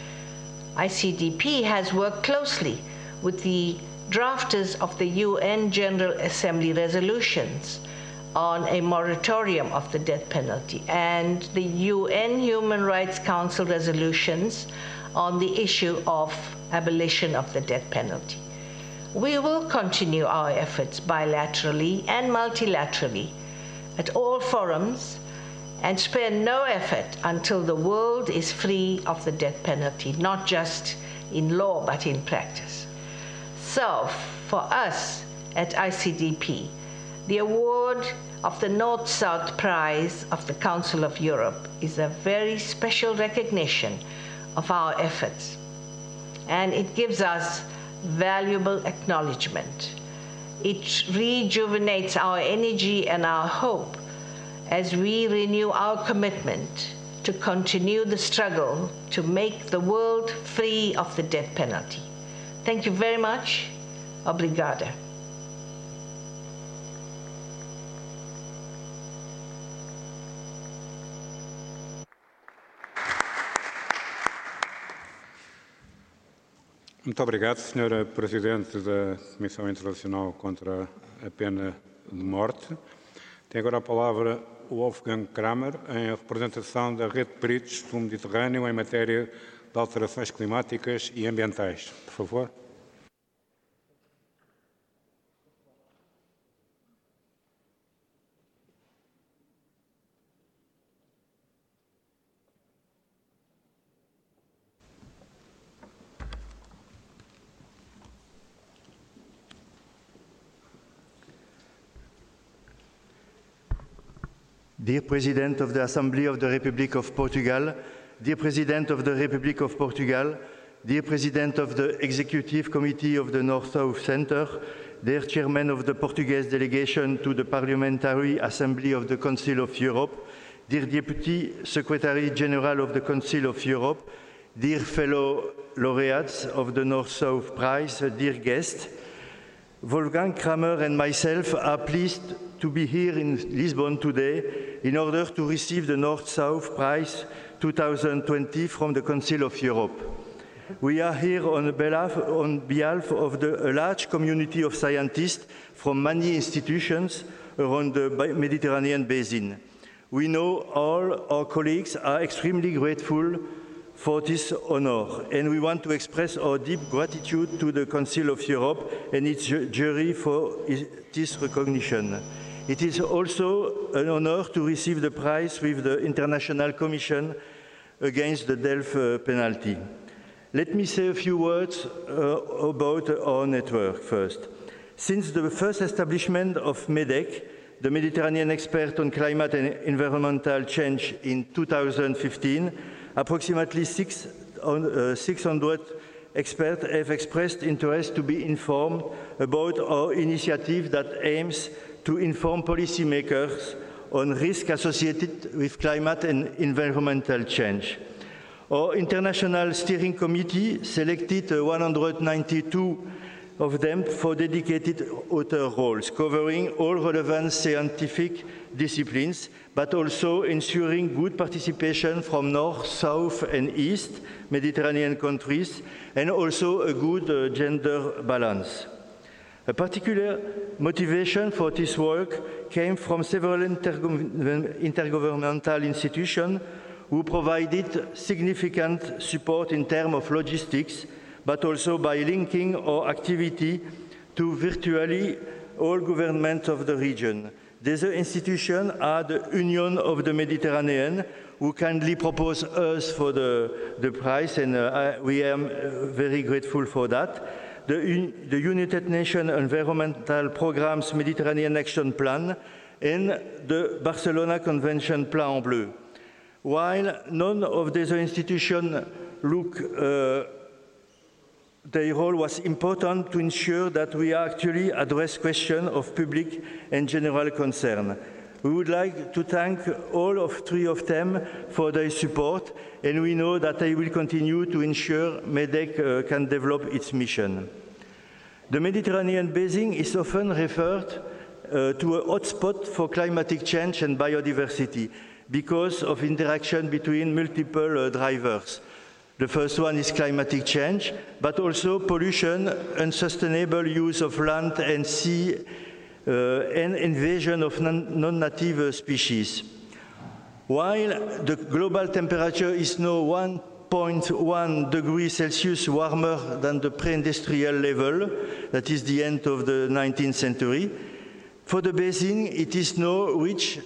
ICDP has worked closely with the drafters of the UN General Assembly resolutions on a moratorium of the death penalty and the UN Human Rights Council resolutions on the issue of abolition of the death penalty. We will continue our efforts bilaterally and multilaterally at all forums and spare no effort until the world is free of the death penalty, not just in law but in practice. So, for us at ICDP, the award of the North-South Prize of the Council of Europe is a very special recognition of our efforts, and it gives us valuable acknowledgement. It rejuvenates our energy and our hope as we renew our commitment to continue the struggle to make the world free of the death penalty. Thank you very much. Obrigada. Muito obrigado, Sra. Presidente da Comissão Internacional contra a Pena de Morte. Tem agora a palavra o Wolfgang Kramer, em representação da Rede de Peritos do Mediterrâneo em matéria de alterações climáticas e ambientais. Por favor. Dear President of the Assembly of the Republic of Portugal, dear President of the Republic of Portugal, dear President of the Executive Committee of the North-South Centre, dear Chairman of the Portuguese delegation to the Parliamentary Assembly of the Council of Europe, dear Deputy Secretary General of the Council of Europe, dear fellow laureates of the North-South Prize, dear guests, Wolfgang Kramer and myself are pleased to be here in Lisbon today in order to receive the North-South Prize 2020 from the Council of Europe. We are here on behalf of a large community of scientists from many institutions around the Mediterranean basin. We know all our colleagues are extremely grateful for this honor, and we want to express our deep gratitude to the Council of Europe and its jury for this recognition. It is also an honor to receive the prize with the International Commission Against the Death Penalty. Let me say a few words about our network first. Since the first establishment of MEDEC, the Mediterranean Expert on Climate and Environmental Change in 2015, approximately 600 experts have expressed interest to be informed about our initiative that aims to inform policymakers on risks associated with climate and environmental change. Our International Steering Committee selected 192 of them for dedicated author roles, covering all relevant scientific disciplines, but also ensuring good participation from North, South, and East Mediterranean countries, and also a good gender balance. A particular motivation for this work came from several intergovernmental institutions who provided significant support in terms of logistics, but also by linking our activity to virtually all governments of the region. These institutions are the Union of the Mediterranean, who kindly proposed us for the prize, and we are very grateful for that. The United Nations Environmental Programme's Mediterranean Action Plan, and the Barcelona Convention Plan en Bleu. While none of these institutions look their role was important to ensure that we actually address questions of public and general concern. We would like to thank all three of them for their support, and we know that they will continue to ensure MEDEC can develop its mission. The Mediterranean Basin is often referred to a hotspot for climatic change and biodiversity because of interaction between multiple drivers. The first one is climatic change, but also pollution, unsustainable use of land and sea, and invasion of non-native species. While the global temperature is now 1.1 degrees Celsius warmer than the pre-industrial level, that is the end of the 19th century, for the basin it is now reached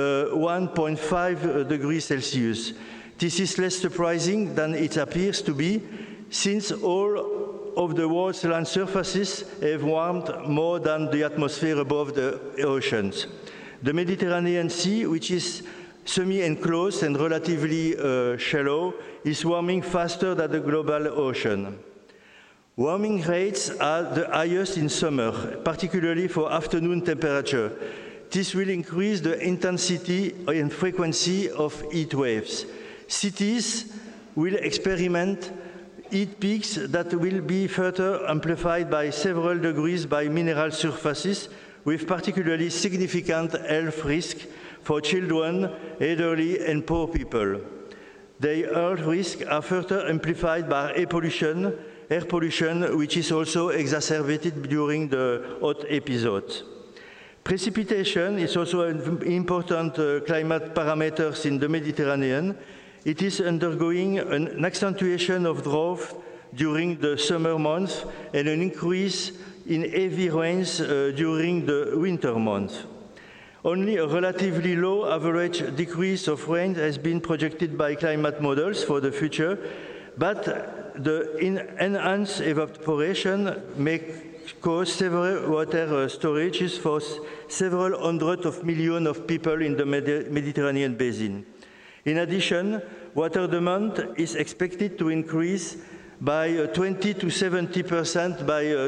1.5 degrees Celsius. This is less surprising than it appears to be, since all of the world's land surfaces have warmed more than the atmosphere above the oceans. The Mediterranean Sea, which is semi-enclosed and relatively shallow, is warming faster than the global ocean. Warming rates are the highest in summer, particularly for afternoon temperature. This will increase the intensity and frequency of heat waves. Cities will experiment heat peaks that will be further amplified by several degrees by mineral surfaces, with particularly significant health risk for children, elderly, and poor people. Their health risks are further amplified by air pollution, which is also exacerbated during the hot episodes. Precipitation is also an important climate parameter in the Mediterranean. It is undergoing an accentuation of drought during the summer months and an increase in heavy rains during the winter months. Only a relatively low average decrease of rain has been projected by climate models for the future, but the enhanced evaporation may cause severe water storages for several hundred of millions of people in the Mediterranean basin. In addition, water demand is expected to increase by 20 to 70% by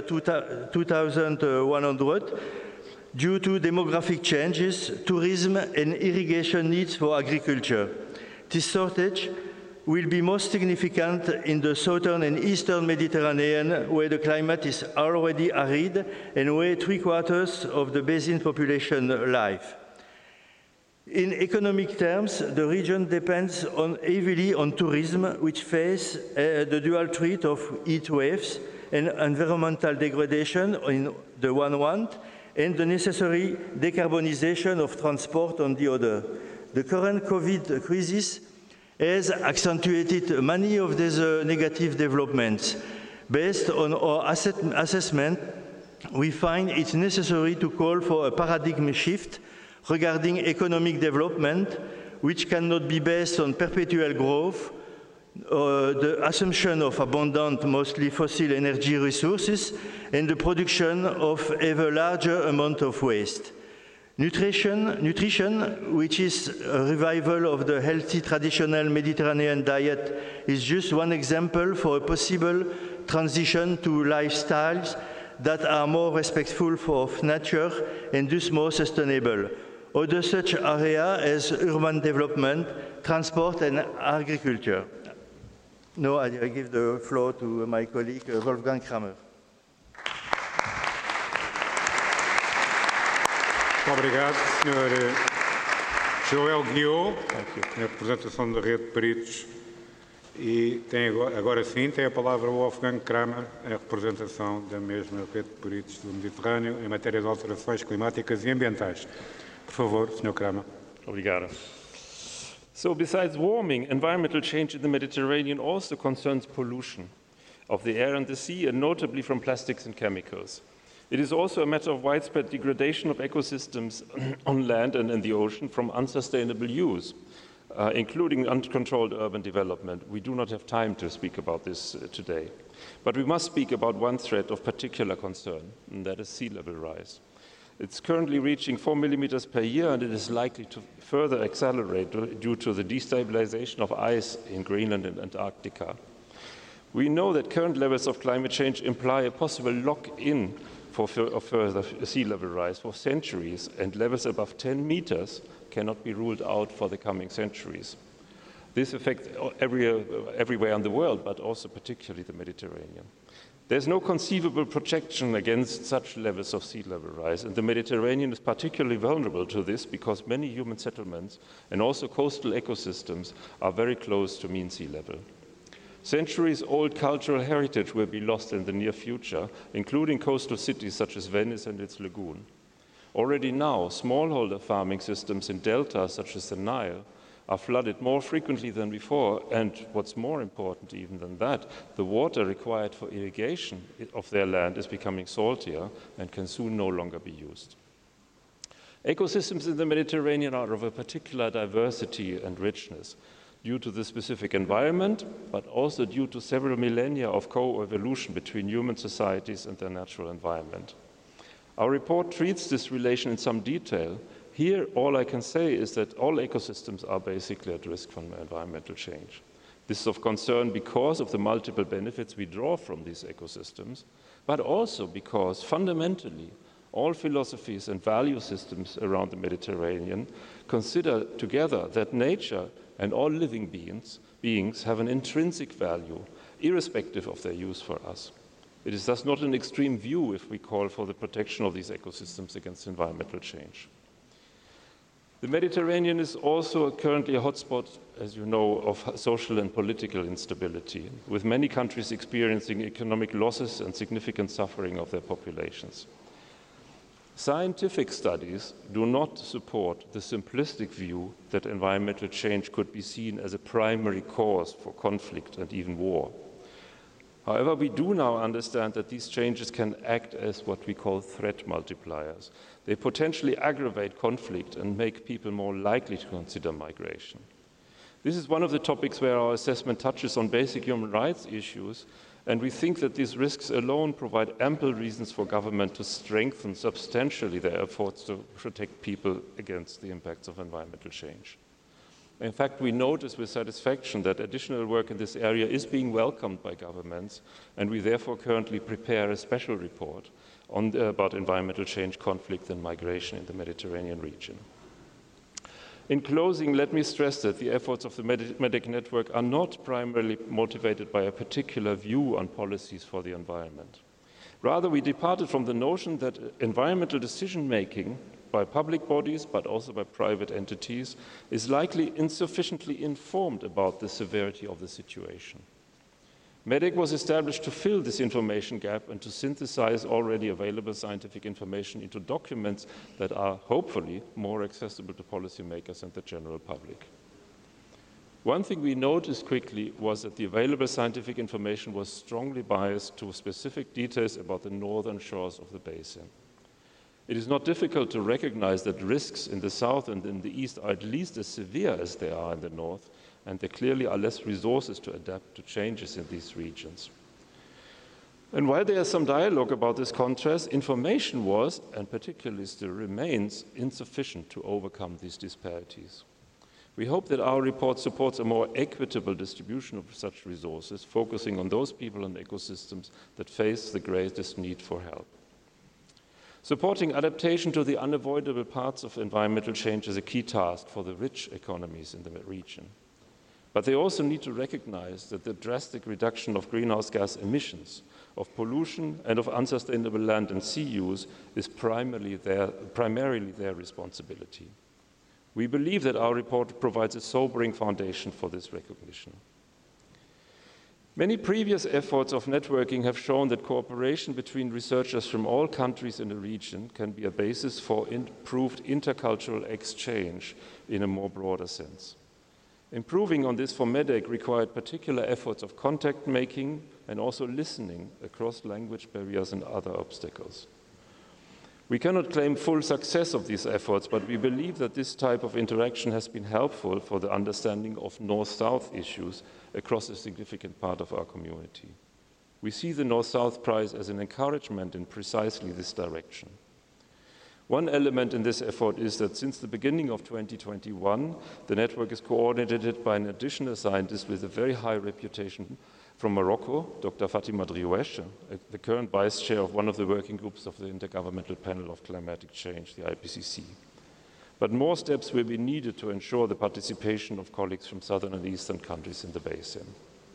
2100 due to demographic changes, tourism, and irrigation needs for agriculture. This shortage will be most significant in the southern and eastern Mediterranean, where the climate is already arid and where 3/4 of the basin population live. In economic terms, the region depends heavily on tourism, which face the dual threat of heat waves and environmental degradation on the one hand, and the necessary decarbonization of transport on the other. The current COVID crisis has accentuated many of these negative developments. Based on our assessment, we find it necessary to call for a paradigm shift regarding economic development, which cannot be based on perpetual growth, the assumption of abundant, mostly fossil energy resources, and the production of ever larger amount of waste. Nutrition, which is a revival of the healthy traditional Mediterranean diet, is just one example for a possible transition to lifestyles that are more respectful of nature and thus more sustainable. Other such areas as urban development, transport, and agriculture. Now I give the floor to my colleague Wolfgang Kramer. Obrigado, Sr. Joel Guiot, a representação da Rede de Peritos. E tem agora sim tem a palavra o Wolfgang Kramer, a representação da mesma Rede de Peritos do Mediterrâneo em matéria de alterações climáticas e ambientais. Por favor, Sr. Kramer. Obrigado. So besides warming, environmental change in the Mediterranean also concerns pollution. of the air and the sea, and notably from plastics and chemicals. It is also a matter of widespread degradation of ecosystems on land and in the ocean from unsustainable use, including uncontrolled urban development. We do not have time to speak about this today. But we must speak about one threat of particular concern, and that is sea level rise. It's currently reaching 4 millimeters per year, and it is likely to further accelerate due to the destabilization of ice in Greenland and Antarctica. We know that current levels of climate change imply a possible lock-in of further sea level rise for centuries, and levels above 10 meters cannot be ruled out for the coming centuries. This affects everywhere in the world, but also particularly the Mediterranean. There's no conceivable protection against such levels of sea level rise, and the Mediterranean is particularly vulnerable to this because many human settlements and also coastal ecosystems are very close to mean sea level. Centuries-old cultural heritage will be lost in the near future, including coastal cities such as Venice and its lagoon. Already now, smallholder farming systems in deltas such as the Nile are flooded more frequently than before, and what's more important even than that, the water required for irrigation of their land is becoming saltier and can soon no longer be used. Ecosystems in the Mediterranean are of a particular diversity and richness due to the specific environment, but also due to several millennia of co-evolution between human societies and their natural environment. Our report treats this relation in some detail. Here, all I can say is that all ecosystems are basically at risk from environmental change. This is of concern because of the multiple benefits we draw from these ecosystems, but also because fundamentally all philosophies and value systems around the Mediterranean consider together that nature and all living beings have an intrinsic value, irrespective of their use for us. It is thus not an extreme view if we call for the protection of these ecosystems against environmental change. The Mediterranean is also currently a hotspot, as you know, of social and political instability, with many countries experiencing economic losses and significant suffering of their populations. Scientific studies do not support the simplistic view that environmental change could be seen as a primary cause for conflict and even war. However, we do now understand that these changes can act as what we call threat multipliers. They potentially aggravate conflict and make people more likely to consider migration. This is one of the topics where our assessment touches on basic human rights issues, and we think that these risks alone provide ample reasons for government to strengthen substantially their efforts to protect people against the impacts of environmental change. In fact, we notice with satisfaction that additional work in this area is being welcomed by governments, and we therefore currently prepare a special report about environmental change, conflict, and migration in the Mediterranean region. In closing, let me stress that the efforts of the MEDEC network are not primarily motivated by a particular view on policies for the environment. Rather, we departed from the notion that environmental decision-making by public bodies, but also by private entities, is likely insufficiently informed about the severity of the situation. MEDEC was established to fill this information gap and to synthesize already available scientific information into documents that are hopefully more accessible to policymakers and the general public. One thing we noticed quickly was that the available scientific information was strongly biased to specific details about the northern shores of the basin. It is not difficult to recognize that risks in the south and in the east are at least as severe as they are in the north, and there clearly are less resources to adapt to changes in these regions. And while there is some dialogue about this contrast, information was, and particularly still remains, insufficient to overcome these disparities. We hope that our report supports a more equitable distribution of such resources, focusing on those people and ecosystems that face the greatest need for help. Supporting adaptation to the unavoidable parts of environmental change is a key task for the rich economies in the region. But they also need to recognize that the drastic reduction of greenhouse gas emissions, of pollution, and of unsustainable land and sea use is primarily their responsibility. We believe that our report provides a sobering foundation for this recognition. Many previous efforts of networking have shown that cooperation between researchers from all countries in the region can be a basis for improved intercultural exchange in a more broader sense. Improving on this for MEDEC required particular efforts of contact making, and also listening across language barriers and other obstacles. We cannot claim full success of these efforts, but we believe that this type of interaction has been helpful for the understanding of North-South issues across a significant part of our community. We see the North-South Prize as an encouragement in precisely this direction. One element in this effort is that since the beginning of 2021, the network is coordinated by an additional scientist with a very high reputation from Morocco, Dr. Fatima Driouech, the current vice chair of one of the working groups of the Intergovernmental Panel of Climatic Change, the IPCC. But more steps will be needed to ensure the participation of colleagues from southern and eastern countries in the basin.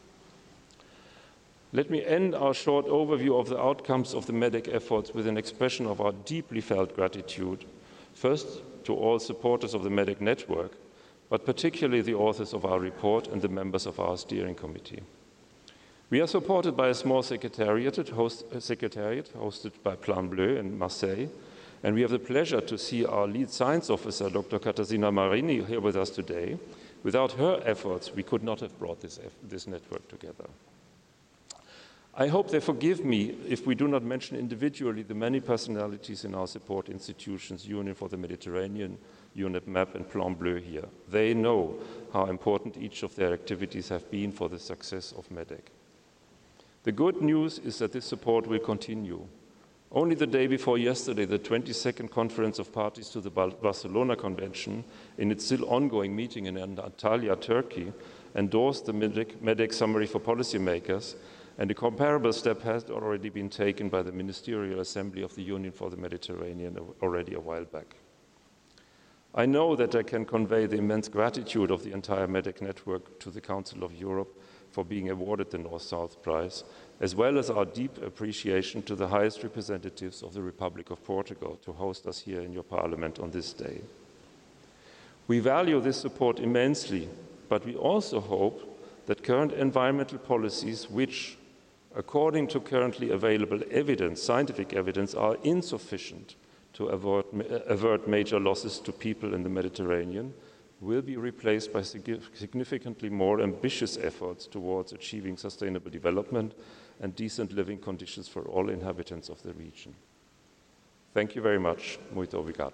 Let me end our short overview of the outcomes of the MEDEC efforts with an expression of our deeply felt gratitude, first to all supporters of the MEDEC network, but particularly the authors of our report and the members of our steering committee. We are supported by a small secretariat hosted by Plan Bleu in Marseille, and we have the pleasure to see our lead science officer, Dr. Katarzyna Marini, here with us today. Without her efforts, we could not have brought this network together. I hope they forgive me if we do not mention individually the many personalities in our support institutions, Union for the Mediterranean, UNEP MAP, and Plan Bleu here. They know how important each of their activities have been for the success of MEDEC. The good news is that this support will continue. Only the day before yesterday, the 22nd Conference of Parties to the Barcelona Convention, in its still ongoing meeting in Antalya, Turkey, endorsed the MEDEC summary for policymakers, and a comparable step has already been taken by the Ministerial Assembly of the Union for the Mediterranean already a while back. I know that I can convey the immense gratitude of the entire MEDEC network to the Council of Europe for being awarded the North-South Prize, as well as our deep appreciation to the highest representatives of the Republic of Portugal to host us here in your Parliament on this day. We value this support immensely, but we also hope that current environmental policies, which, according to currently available evidence, scientific evidence, are insufficient to avert major losses to people in the Mediterranean, will be replaced by significantly more ambitious efforts towards achieving sustainable development and decent living conditions for all inhabitants of the region. Thank you very much. Muito obrigado.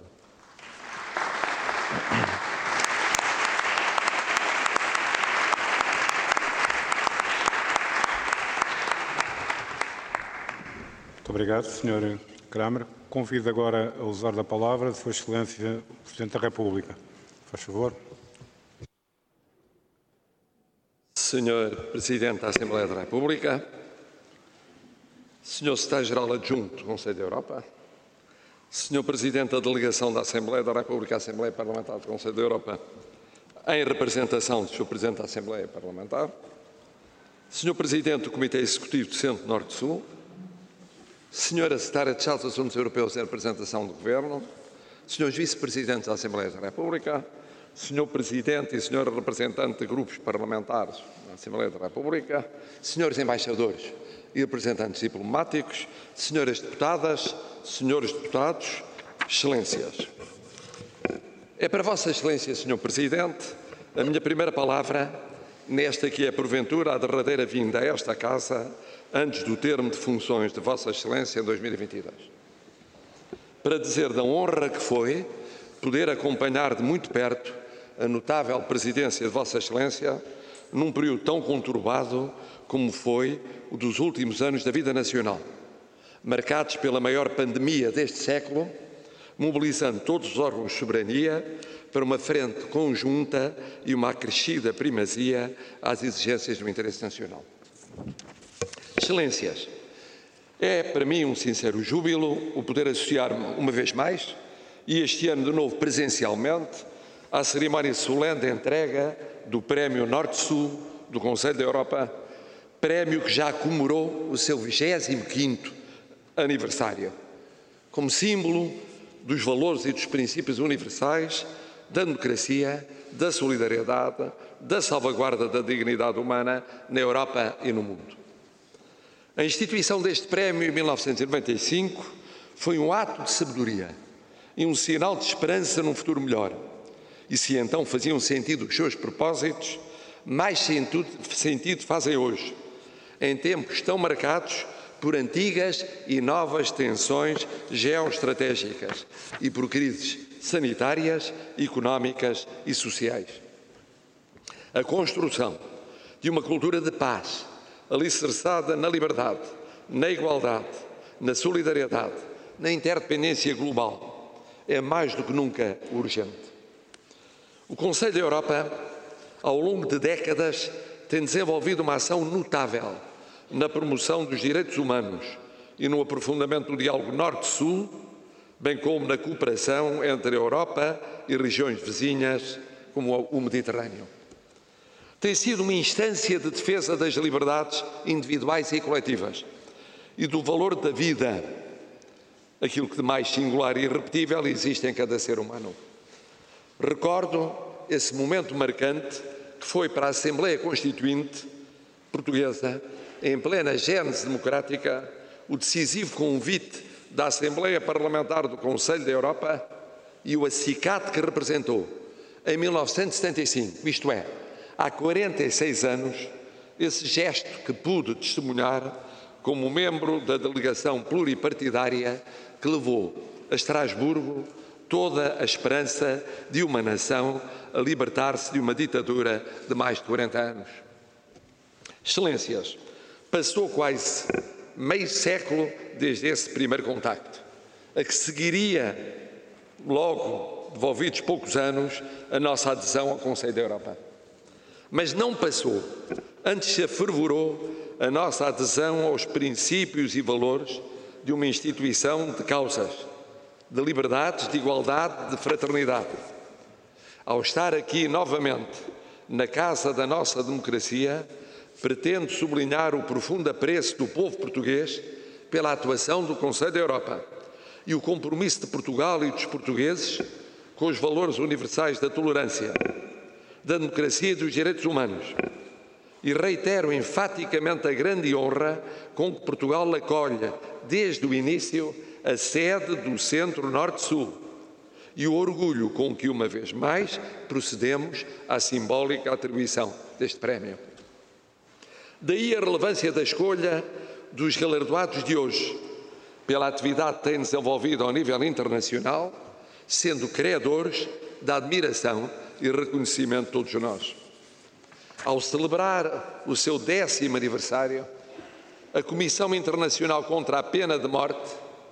Muito obrigado, Sr. Kramer. Convido agora a usar da palavra Sua Excelência, o Presidente da República. Faz favor. Senhor Presidente da Assembleia da República, Senhor Secretário-Geral Adjunto do Conselho da Europa, Senhor Presidente da Delegação da Assembleia da República, Assembleia Parlamentar do Conselho da Europa, em representação do Sr. Presidente da Assembleia Parlamentar, Senhor Presidente do Comitê Executivo do Centro Norte-Sul, Senhora Secretária de Estado dos Assuntos Europeus em representação do Governo, Senhores Vice-Presidentes da Assembleia da República, Senhor Presidente e Senhora Representante de grupos parlamentares da Assembleia da República, Senhores Embaixadores e representantes diplomáticos, Senhoras Deputadas, Senhores Deputados, Excelências. É para Vossa Excelência, Senhor Presidente, a minha primeira palavra nesta que é, porventura, a derradeira vinda a esta Casa antes do termo de funções de Vossa Excelência em 2022. Para dizer da honra que foi poder acompanhar de muito perto a notável presidência de Vossa Excelência num período tão conturbado como foi o dos últimos anos da vida nacional, marcados pela maior pandemia deste século, mobilizando todos os órgãos de soberania para uma frente conjunta e uma acrescida primazia às exigências do interesse nacional. Excelências, é para mim um sincero júbilo o poder associar-me uma vez mais, e este ano de novo presencialmente, à cerimónia solene de entrega do Prémio Norte-Sul do Conselho da Europa, prémio que já comemorou o seu 25º aniversário, como símbolo dos valores e dos princípios universais da democracia, da solidariedade, da salvaguarda da dignidade humana na Europa e no mundo. A instituição deste prémio em 1995 foi um ato de sabedoria e um sinal de esperança num futuro melhor. E se então faziam sentido os seus propósitos, mais sentido fazem hoje, em tempos tão marcados por antigas e novas tensões geoestratégicas e por crises sanitárias, económicas e sociais. A construção de uma cultura de paz, alicerçada na liberdade, na igualdade, na solidariedade, na interdependência global, é mais do que nunca urgente. O Conselho da Europa, ao longo de décadas, tem desenvolvido uma ação notável na promoção dos direitos humanos e no aprofundamento do diálogo Norte-Sul, bem como na cooperação entre a Europa e regiões vizinhas, como o Mediterrâneo. Tem sido uma instância de defesa das liberdades individuais e coletivas e do valor da vida, aquilo que de mais singular e irrepetível existe em cada ser humano. Recordo esse momento marcante que foi para a Assembleia Constituinte Portuguesa, em plena gênese democrática, o decisivo convite da Assembleia Parlamentar do Conselho da Europa e o acicate que representou em 1975, isto é, há 46 anos, esse gesto que pude testemunhar como membro da delegação pluripartidária que levou a Estrasburgo toda a esperança de uma nação a libertar-se de uma ditadura de mais de 40 anos. Excelências, passou quase meio século desde esse primeiro contacto, a que seguiria, logo devolvidos poucos anos, a nossa adesão ao Conselho da Europa. Mas não passou, antes se afervorou a nossa adesão aos princípios e valores de uma instituição de causas, de liberdades, de igualdade, de fraternidade. Ao estar aqui novamente, na casa da nossa democracia, pretendo sublinhar o profundo apreço do povo português pela atuação do Conselho da Europa e o compromisso de Portugal e dos portugueses com os valores universais da tolerância, da democracia e dos direitos humanos. E reitero enfaticamente a grande honra com que Portugal acolhe, desde o início, a sede do Centro Norte-Sul e o orgulho com que, uma vez mais, procedemos à simbólica atribuição deste prémio. Daí a relevância da escolha dos galardoados de hoje, pela atividade que têm desenvolvido ao nível internacional, sendo credores da admiração e reconhecimento de todos nós. Ao celebrar o seu 10º aniversário, a Comissão Internacional contra a Pena de Morte,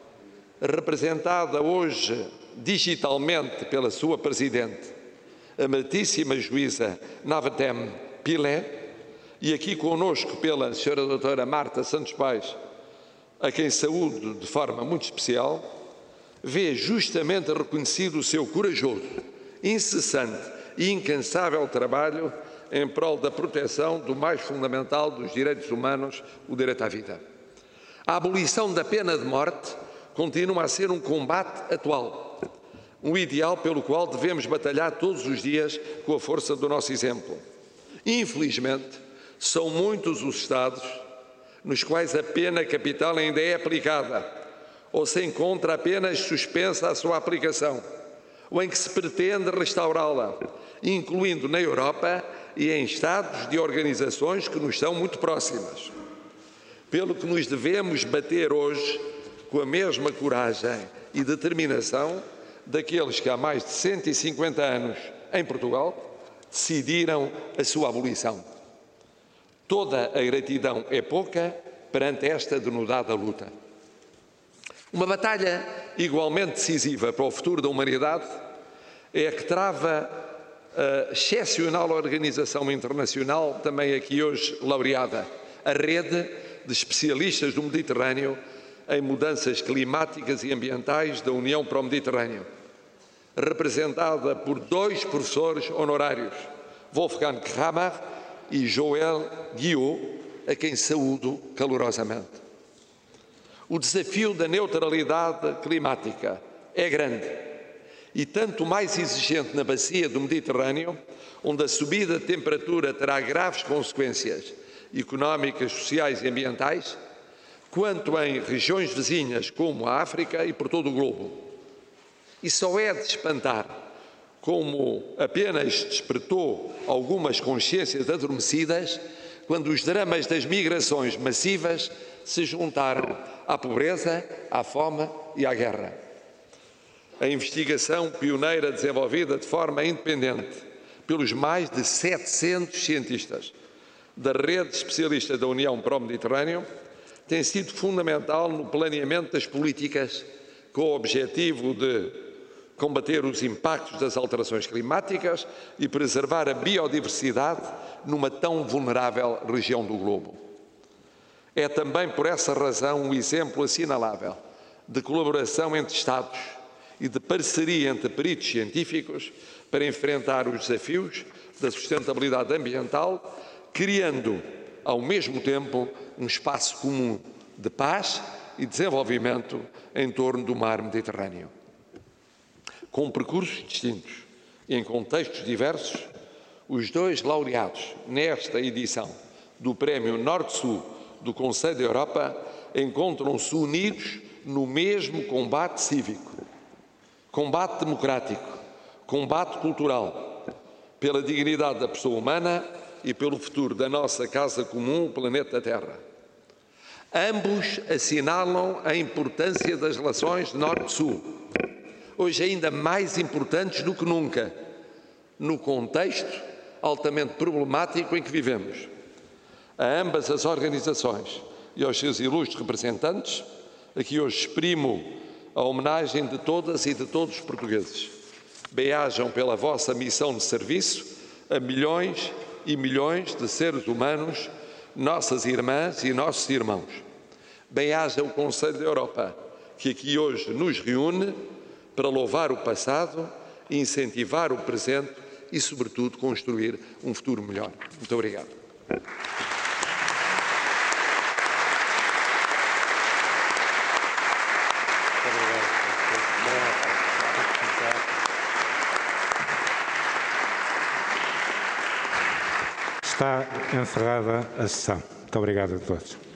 representada hoje digitalmente pela sua Presidente, a Amadíssima Juíza Navatem Pillay, e aqui conosco pela Sra. Doutora Marta Santos Pais, a quem saúdo de forma muito especial, vê justamente reconhecido o seu corajoso, incessante e incansável trabalho em prol da proteção do mais fundamental dos direitos humanos, o direito à vida. A abolição da pena de morte continua a ser um combate atual, um ideal pelo qual devemos batalhar todos os dias com a força do nosso exemplo. Infelizmente, são muitos os Estados nos quais a pena capital ainda é aplicada, ou se encontra apenas suspensa a sua aplicação, ou em que se pretende restaurá-la, incluindo na Europa e em Estados de organizações que nos são muito próximas. Pelo que nos devemos bater hoje com a mesma coragem e determinação daqueles que há mais de 150 anos, em Portugal, decidiram a sua abolição. Toda a gratidão é pouca perante esta denodada luta. Uma batalha igualmente decisiva para o futuro da humanidade é a que trava a excepcional organização internacional, também aqui hoje laureada, a Rede de Especialistas do Mediterrâneo em Mudanças Climáticas e Ambientais da União para o Mediterrâneo, representada por 2 professores honorários, Wolfgang Kramer e Joël Guillot, a quem saúdo calorosamente. O desafio da neutralidade climática é grande e tanto mais exigente na bacia do Mediterrâneo, onde a subida de temperatura terá graves consequências económicas, sociais e ambientais, quanto em regiões vizinhas como a África e por todo o globo. E só é de espantar como apenas despertou algumas consciências adormecidas quando os dramas das migrações massivas se juntaram à pobreza, à fome e à guerra. A investigação pioneira desenvolvida de forma independente pelos mais de 700 cientistas da rede de especialistas da União para o Mediterrâneo tem sido fundamental no planeamento das políticas com o objetivo de combater os impactos das alterações climáticas e preservar a biodiversidade numa tão vulnerável região do globo. É também por essa razão um exemplo assinalável de colaboração entre Estados e de parceria entre peritos científicos para enfrentar os desafios da sustentabilidade ambiental, criando, ao mesmo tempo, um espaço comum de paz e desenvolvimento em torno do mar Mediterrâneo. Com percursos distintos e em contextos diversos, os dois laureados nesta edição do Prémio Norte-Sul do Conselho da Europa encontram-se unidos no mesmo combate cívico, combate democrático, combate cultural, pela dignidade da pessoa humana e pelo futuro da nossa casa comum, o planeta Terra. Ambos assinalam a importância das relações Norte-Sul, hoje ainda mais importantes do que nunca, no contexto altamente problemático em que vivemos. A ambas as organizações e aos seus ilustres representantes, aqui hoje exprimo a homenagem de todas e de todos os portugueses. Bem-ajam pela vossa missão de serviço a milhões e milhões de seres humanos, nossas irmãs e nossos irmãos. Bem-aja o Conselho da Europa, que aqui hoje nos reúne para louvar o passado, incentivar o presente e, sobretudo, construir um futuro melhor. Muito obrigado. Está encerrada a sessão. Muito obrigado a todos.